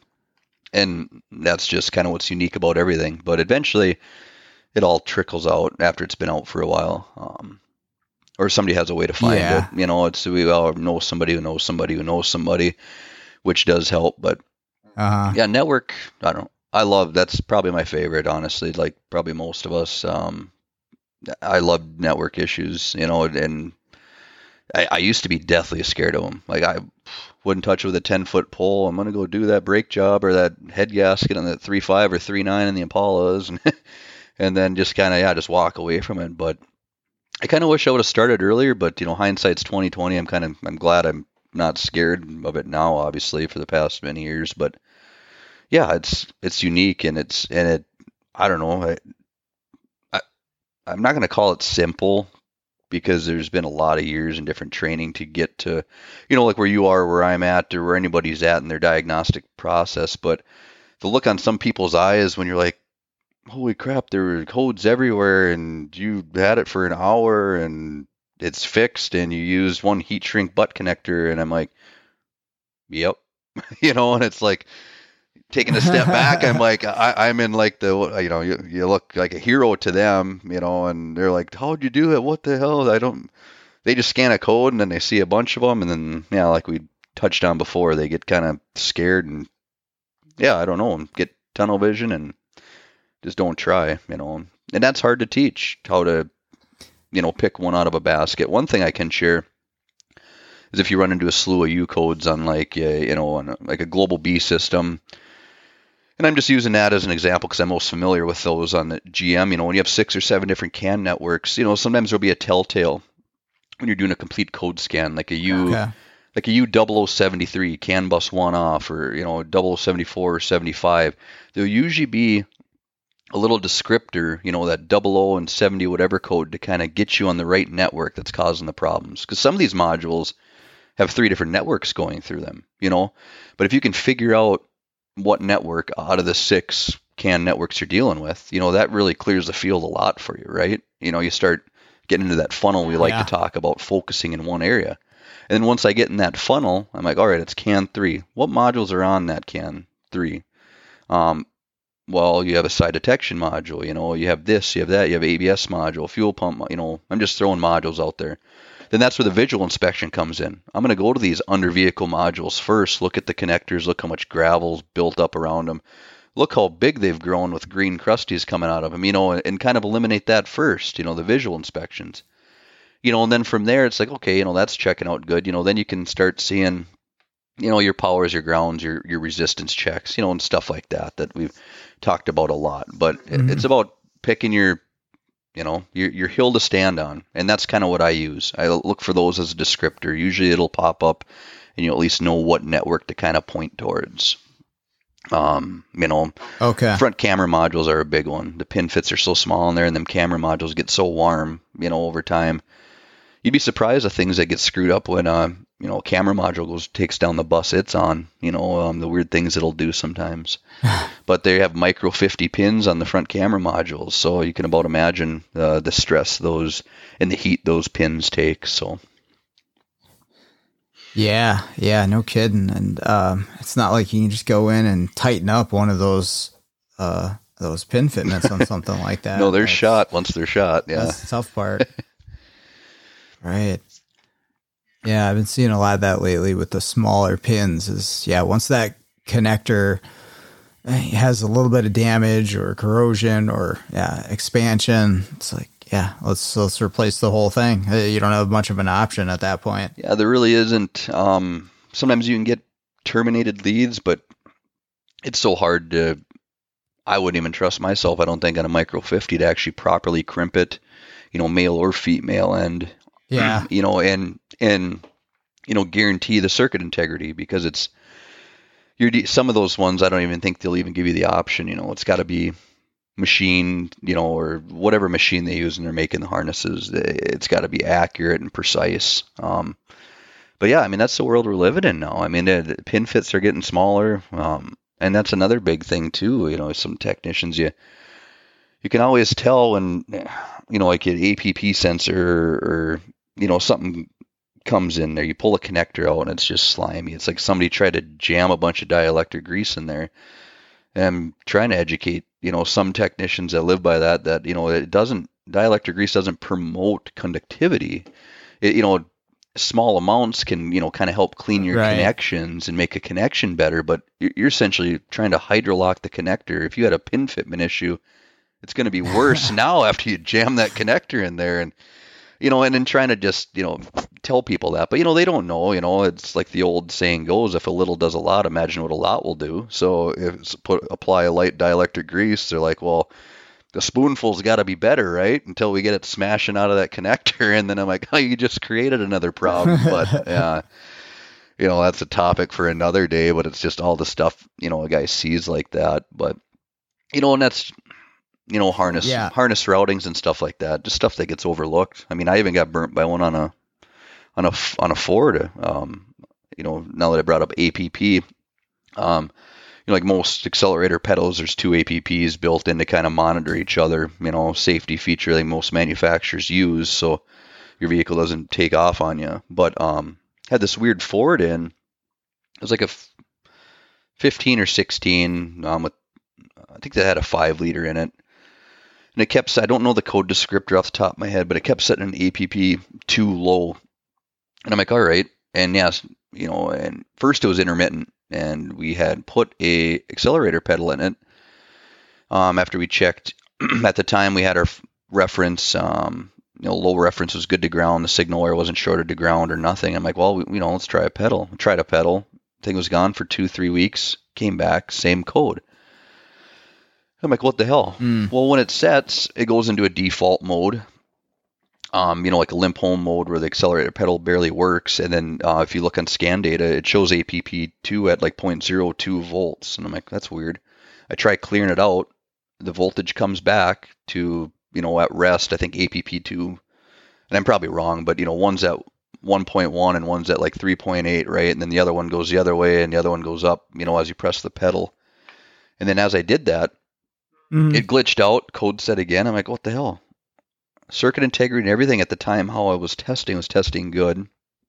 and that's just kind of what's unique about everything. But eventually, it all trickles out after it's been out for a while. Um, or somebody has a way to find Yeah. it. You know, it's we all know somebody who knows somebody who knows somebody, which does help. But Uh-huh. yeah, network, I don't know. I love, that's probably my favorite, honestly, like probably most of us. Um, I love network issues, you know, and I, I used to be deathly scared of them. Like I wouldn't touch it with a ten foot pole. I'm going to go do that brake job or that head gasket on the three five or three nine in the Impalas. And, and then just kind of, yeah, just walk away from it. But I kind of wish I would have started earlier, but you know, hindsight's twenty twenty. I'm kind of, I'm glad I'm not scared of it now, obviously, for the past many years. But yeah, it's it's unique, and it's and it. I don't know. I, I I'm not going to call it simple, because there's been a lot of years and different training to get to, you know, like where you are, where I'm at, or where anybody's at in their diagnostic process. But the look on some people's eyes when you're like, holy crap, there were codes everywhere, and you had it for an hour, and it's fixed, and you used one heat shrink butt connector, and I'm like, yep, you know, and it's like taking a step back, I'm like, I, I'm in like the, you know, you, you look like a hero to them, you know, and they're like, how'd you do it? What the hell? I don't, they just scan a code and then they see a bunch of them, and then, yeah, like we touched on before, they get kind of scared and, yeah, I don't know, and get tunnel vision and just don't try, you know. And that's hard to teach, how to, you know, pick one out of a basket. One thing I can share is if you run into a slew of U codes on like, uh, you know, on a, like a Global B system, and I'm just using that as an example because I'm most familiar with those on the G M, you know, when you have six or seven different CAN networks, you know, sometimes there'll be a telltale when you're doing a complete code scan, like a U, Okay. like a U double oh seventy-three, CAN bus one off, or, you know, double oh seventy-four or seventy-five. There'll usually be a little descriptor, you know, that double O and seventy whatever code to kind of get you on the right network that's causing the problems. Because some of these modules have three different networks going through them, you know. But if you can figure out what network out of the six CAN networks you're dealing with, you know, that really clears the field a lot for you, right? You know, you start getting into that funnel we like Yeah. to talk about, focusing in one area. And then once I get in that funnel, I'm like, all right, it's CAN three. What modules are on that CAN three? Um, well, you have a side detection module, you know, you have this, you have that, you have A B S module, fuel pump, you know, I'm just throwing modules out there. Then that's where the visual inspection comes in. I'm going to go to these under vehicle modules first, look at the connectors, look how much gravel's built up around them, look how big they've grown with green crusties coming out of them, you know, and kind of eliminate that first, you know, the visual inspections. You know, and then from there, it's like, okay, you know, that's checking out good. You know, then you can start seeing, you know, your powers, your grounds, your your resistance checks, you know, and stuff like that that we've talked about a lot. But Mhm. it's about picking your, you know, your your hill to stand on, and that's kind of what I use. I look for those as a descriptor. Usually, it'll pop up, and you at least know what network to kind of point towards. Um, you know, Okay. front camera modules are a big one. The pin fits are so small in there, and them camera modules get so warm, you know, over time. You'd be surprised at things that get screwed up when, uh, you know, a camera module goes takes down the bus it's on. You know, um, the weird things it'll do sometimes. But they have micro fifty pins on the front camera modules, so you can about imagine uh, the stress those and the heat those pins take. So. Yeah, yeah, no kidding. And um, it's not like you can just go in and tighten up one of those uh, those pin fitments on something like that. No, they're that's, shot once they're shot. Yeah, that's the tough part. Right. Yeah, I've been seeing a lot of that lately with the smaller pins. Is yeah, once that connector has a little bit of damage or corrosion or yeah expansion, it's like. Yeah, let's let's replace the whole thing. You don't have much of an option at that point. Yeah, there really isn't. Um, sometimes you can get terminated leads, but it's so hard to. I wouldn't even trust myself. I don't think on a micro fifty to actually properly crimp it, you know, male or female, and yeah, you know, and and you know, guarantee the circuit integrity because it's. You're some of those ones. I don't even think they'll even give you the option. You know, it's got to be. Machine, you know, or whatever machine they use and they're making the harnesses, it's got to be accurate and precise. Um, but yeah, I mean, that's the world we're living in now. I mean, the pin fits are getting smaller. Um, and that's another big thing too. You know, some technicians, you, you can always tell when, you know, like an A P P sensor or, you know, something comes in there, you pull a connector out and it's just slimy. It's like somebody tried to jam a bunch of dielectric grease in there. And I'm trying to educate, you know, some technicians that live by that, that, you know, it doesn't, dielectric grease doesn't promote conductivity. It, you know, small amounts can, you know, kind of help clean your right. connections and make a connection better, but you're essentially trying to hydrolock the connector. If you had a pin fitment issue, it's going to be worse now after you jam that connector in there. And, you know, and then trying to just, you know, tell people that, but, you know, they don't know, you know, it's like the old saying goes, if a little does a lot, imagine what a lot will do. So if it's put, apply a light dielectric grease, they're like, well, the spoonful's got to be better, right? Until we get it smashing out of that connector. And then I'm like, oh, you just created another problem. But yeah, you know, that's a topic for another day, but it's just all the stuff, you know, a guy sees like that. But, you know, and that's, you know, harness, yeah. harness routings and stuff like that, just stuff that gets overlooked. I mean, I even got burnt by one on a, on a, on a Ford, um, you know, now that I brought up A P P, um, you know, like most accelerator pedals, there's two A P Ps built in to kind of monitor each other, you know, safety feature like most manufacturers use. So your vehicle doesn't take off on you, but, um, had this weird Ford in, it was like a fifteen or sixteen, um, with, I think they had a five liter in it. And it kept, I don't know the code descriptor off the top of my head, but it kept setting an A P P too low. And I'm like, all right. And yes, you know, and first it was intermittent and we had put a accelerator pedal in it. Um, after we checked at the time we had our reference, um, you know, low reference was good to ground. The signal wire wasn't shorted to ground or nothing. I'm like, well, we, you know, let's try a pedal. We tried a pedal. Thing was gone for two, three weeks, came back, same code. I'm like, what the hell? Mm. Well, when it sets, it goes into a default mode, um, you know, like a limp home mode where the accelerator pedal barely works. And then uh, if you look on scan data, it shows A P P two at like zero point zero two volts. And I'm like, that's weird. I try clearing it out. The voltage comes back to, you know, at rest, I think A P P two, and I'm probably wrong, but, you know, one's at one point one and one's at like three point eight, right? And then the other one goes the other way and the other one goes up, you know, as you press the pedal. And then as I did that, Mm-hmm. It glitched out, code set again. I'm like, what the hell? Circuit integrity and everything at the time, how I was testing, was testing good.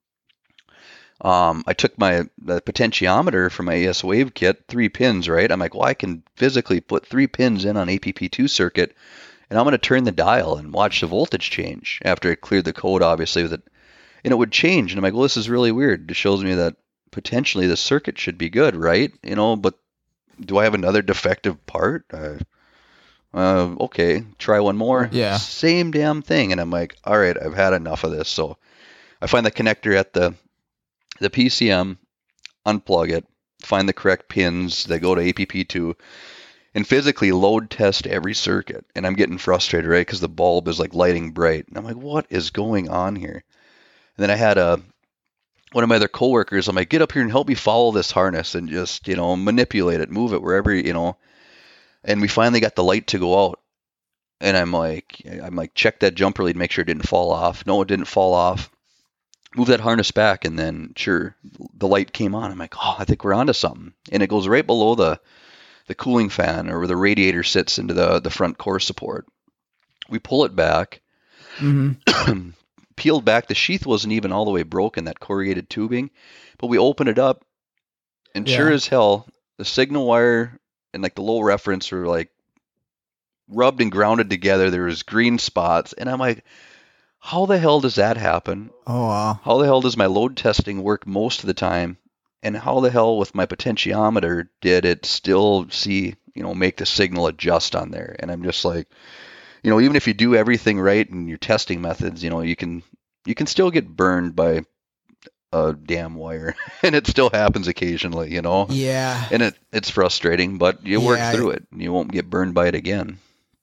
Um, I took my the potentiometer from my A S Wave kit, three pins, right? I'm like, well, I can physically put three pins in on A P P two circuit, and I'm going to turn the dial and watch the voltage change after it cleared the code, obviously, with it. And it would change. And I'm like, well, this is really weird. It shows me that potentially the circuit should be good, right? You know, but do I have another defective part? Uh, Uh, okay, try one more. Yeah. Same damn thing. And I'm like, all right, I've had enough of this. So I find the connector at the the P C M, unplug it, find the correct pins that go to A P P two, and physically load test every circuit. And I'm getting frustrated, right? Because the bulb is like lighting bright. And I'm like, what is going on here? And then I had a one of my other coworkers, I'm like, get up here and help me follow this harness and just, you know, manipulate it, move it wherever, you know. And we finally got the light to go out. And I'm like, I'm like, check that jumper lead, make sure it didn't fall off. No, it didn't fall off. Move that harness back, and then sure, the light came on. I'm like, oh, I think we're onto something. And it goes right below the the cooling fan, or where the radiator sits into the the front core support. We pull it back, mm-hmm. peeled back. The sheath wasn't even all the way broken, that corrugated tubing, but we open it up, and yeah. sure as hell, the signal wire and like the low reference were like rubbed and grounded together. There was green spots, and I'm like, how the hell does that happen? Oh, wow. How the hell does my load testing work most of the time? And how the hell with my potentiometer did it still see, you know, make the signal adjust on there? And I'm just like, you know, even if you do everything right in your testing methods, you know, you can you can still get burned by a damn wire. And it still happens occasionally, you know? Yeah. And it it's frustrating, but you yeah. work through it. You won't get burned by it again.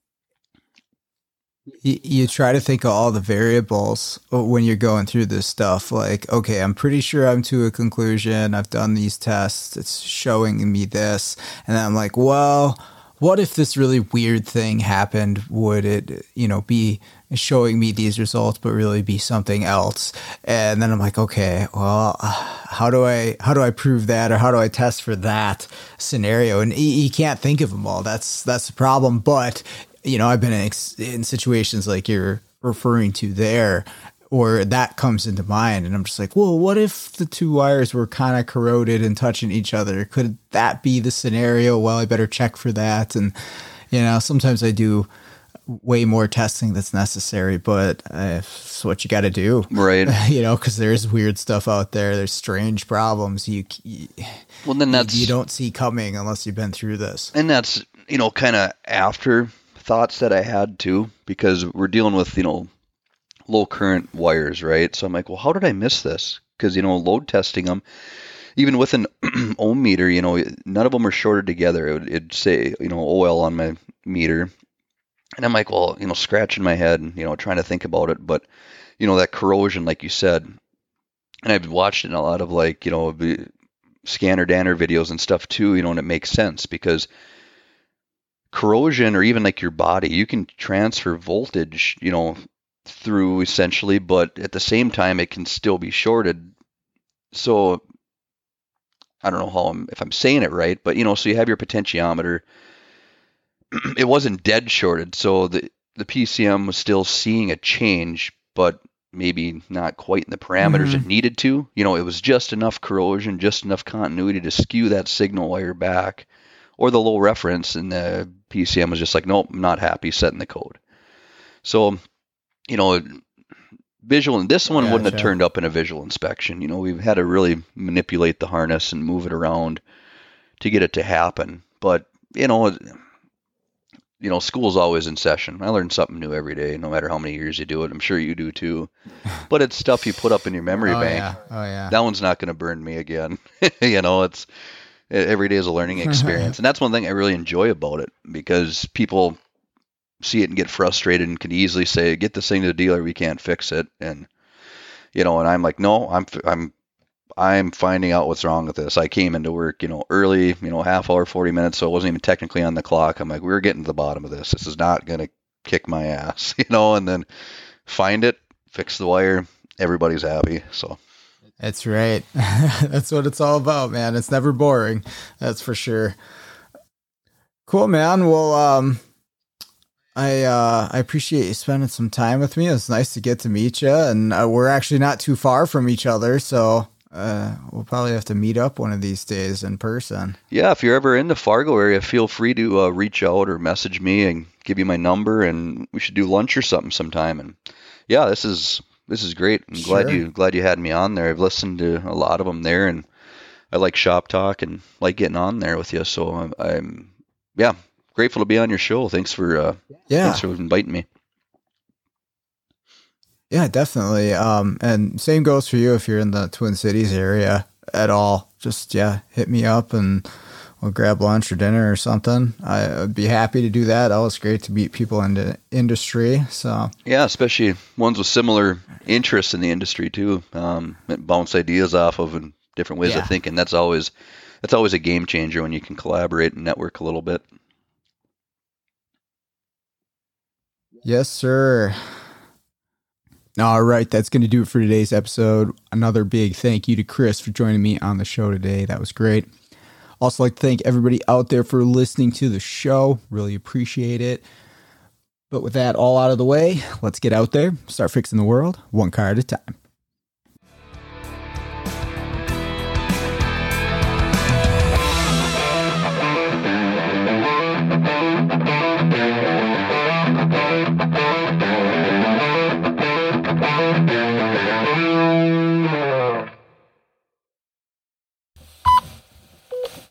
You, you try to think of all the variables when you're going through this stuff. Like, okay, I'm pretty sure I'm to a conclusion. I've done these tests. It's showing me this. And then I'm like, well, what if this really weird thing happened? Would it, you know, be showing me these results, but really be something else? And then I'm like, okay, well, how do I, how do I prove that? Or how do I test for that scenario? And you, you can't think of them all. That's, that's the problem. But you know, I've been in, in situations like you're referring to there, or that comes into mind, and I'm just like, well, what if the two wires were kind of corroded and touching each other? Could that be the scenario? Well, I better check for that. And, you know, sometimes I do way more testing that's necessary, but uh, it's what you got to do. Right. You know, because there's weird stuff out there. There's strange problems you, you, well, then that's, you, you don't see coming unless you've been through this. And that's, you know, kind of after thoughts that I had too, because we're dealing with, you know, low current wires, right? So I'm like, well, how did I miss this? Because, you know, load testing them, even with an ohm meter, you know, none of them are shorted together. It would it'd say, you know, O L on my meter. And I'm like, well, you know, scratching my head and, you know, trying to think about it. But, you know, that corrosion, like you said, and I've watched it in a lot of like, you know, scanner danner videos and stuff too, you know, and it makes sense because corrosion, or even like your body, you can transfer voltage, you know, through essentially, but at the same time, it can still be shorted. So I don't know how I'm, if I'm saying it right, but you know, so you have your potentiometer. It wasn't dead shorted, so the the P C M was still seeing a change, but maybe not quite in the parameters mm-hmm. it needed to. You know, it was just enough corrosion, just enough continuity to skew that signal wire back, or the low reference, and the P C M was just like, nope, I'm not happy setting the code. So, you know, visual, and this one yeah, wouldn't sure. have turned up in a visual inspection. You know, we've had to really manipulate the harness and move it around to get it to happen. But, you know, you know, school's always in session. I learn something new every day, no matter how many years you do it. I'm sure you do too. But it's stuff you put up in your memory oh, bank. Yeah. Oh, yeah. That one's not going to burn me again. You know, it's every day is a learning experience. And that's one thing I really enjoy about it, because people see it and get frustrated and can easily say, get this thing to the dealer, we can't fix it. And, you know, and I'm like, no, I'm, I'm, I'm finding out what's wrong with this. I came into work, you know, early, you know, half hour, forty minutes. So it wasn't even technically on the clock. I'm like, we're getting to the bottom of this. This is not going to kick my ass, you know, and then find it, fix the wire. Everybody's happy. So. That's right. That's what it's all about, man. It's never boring. That's for sure. Cool, man. Well, um, I, uh, I appreciate you spending some time with me. It's nice to get to meet you, and uh, we're actually not too far from each other. So, uh, we'll probably have to meet up one of these days in person. Yeah. If you're ever in the Fargo area, feel free to uh, reach out or message me and give you my number, and we should do lunch or something sometime. And yeah, this is, This is great. I'm sure. glad you glad you had me on there. I've listened to a lot of them there, and I like shop talk and like getting on there with you. So I'm, I'm yeah, grateful to be on your show. Thanks for uh, yeah, thanks for inviting me. Yeah, definitely. Um, and same goes for you if you're in the Twin Cities area at all. Just yeah, hit me up and we'll grab lunch or dinner or something. I would be happy to do that. Always great to meet people in the industry. So yeah, especially ones with similar interests in the industry too. Um, bounce ideas off of and different ways yeah. of thinking. That's always that's always a game changer when you can collaborate and network a little bit. Yes, sir. All right, that's going to do it for today's episode. Another big thank you to Chris for joining me on the show today. That was great. Also like to thank everybody out there for listening to the show. Really appreciate it. But with that all out of the way, let's get out there, start fixing the world one car at a time.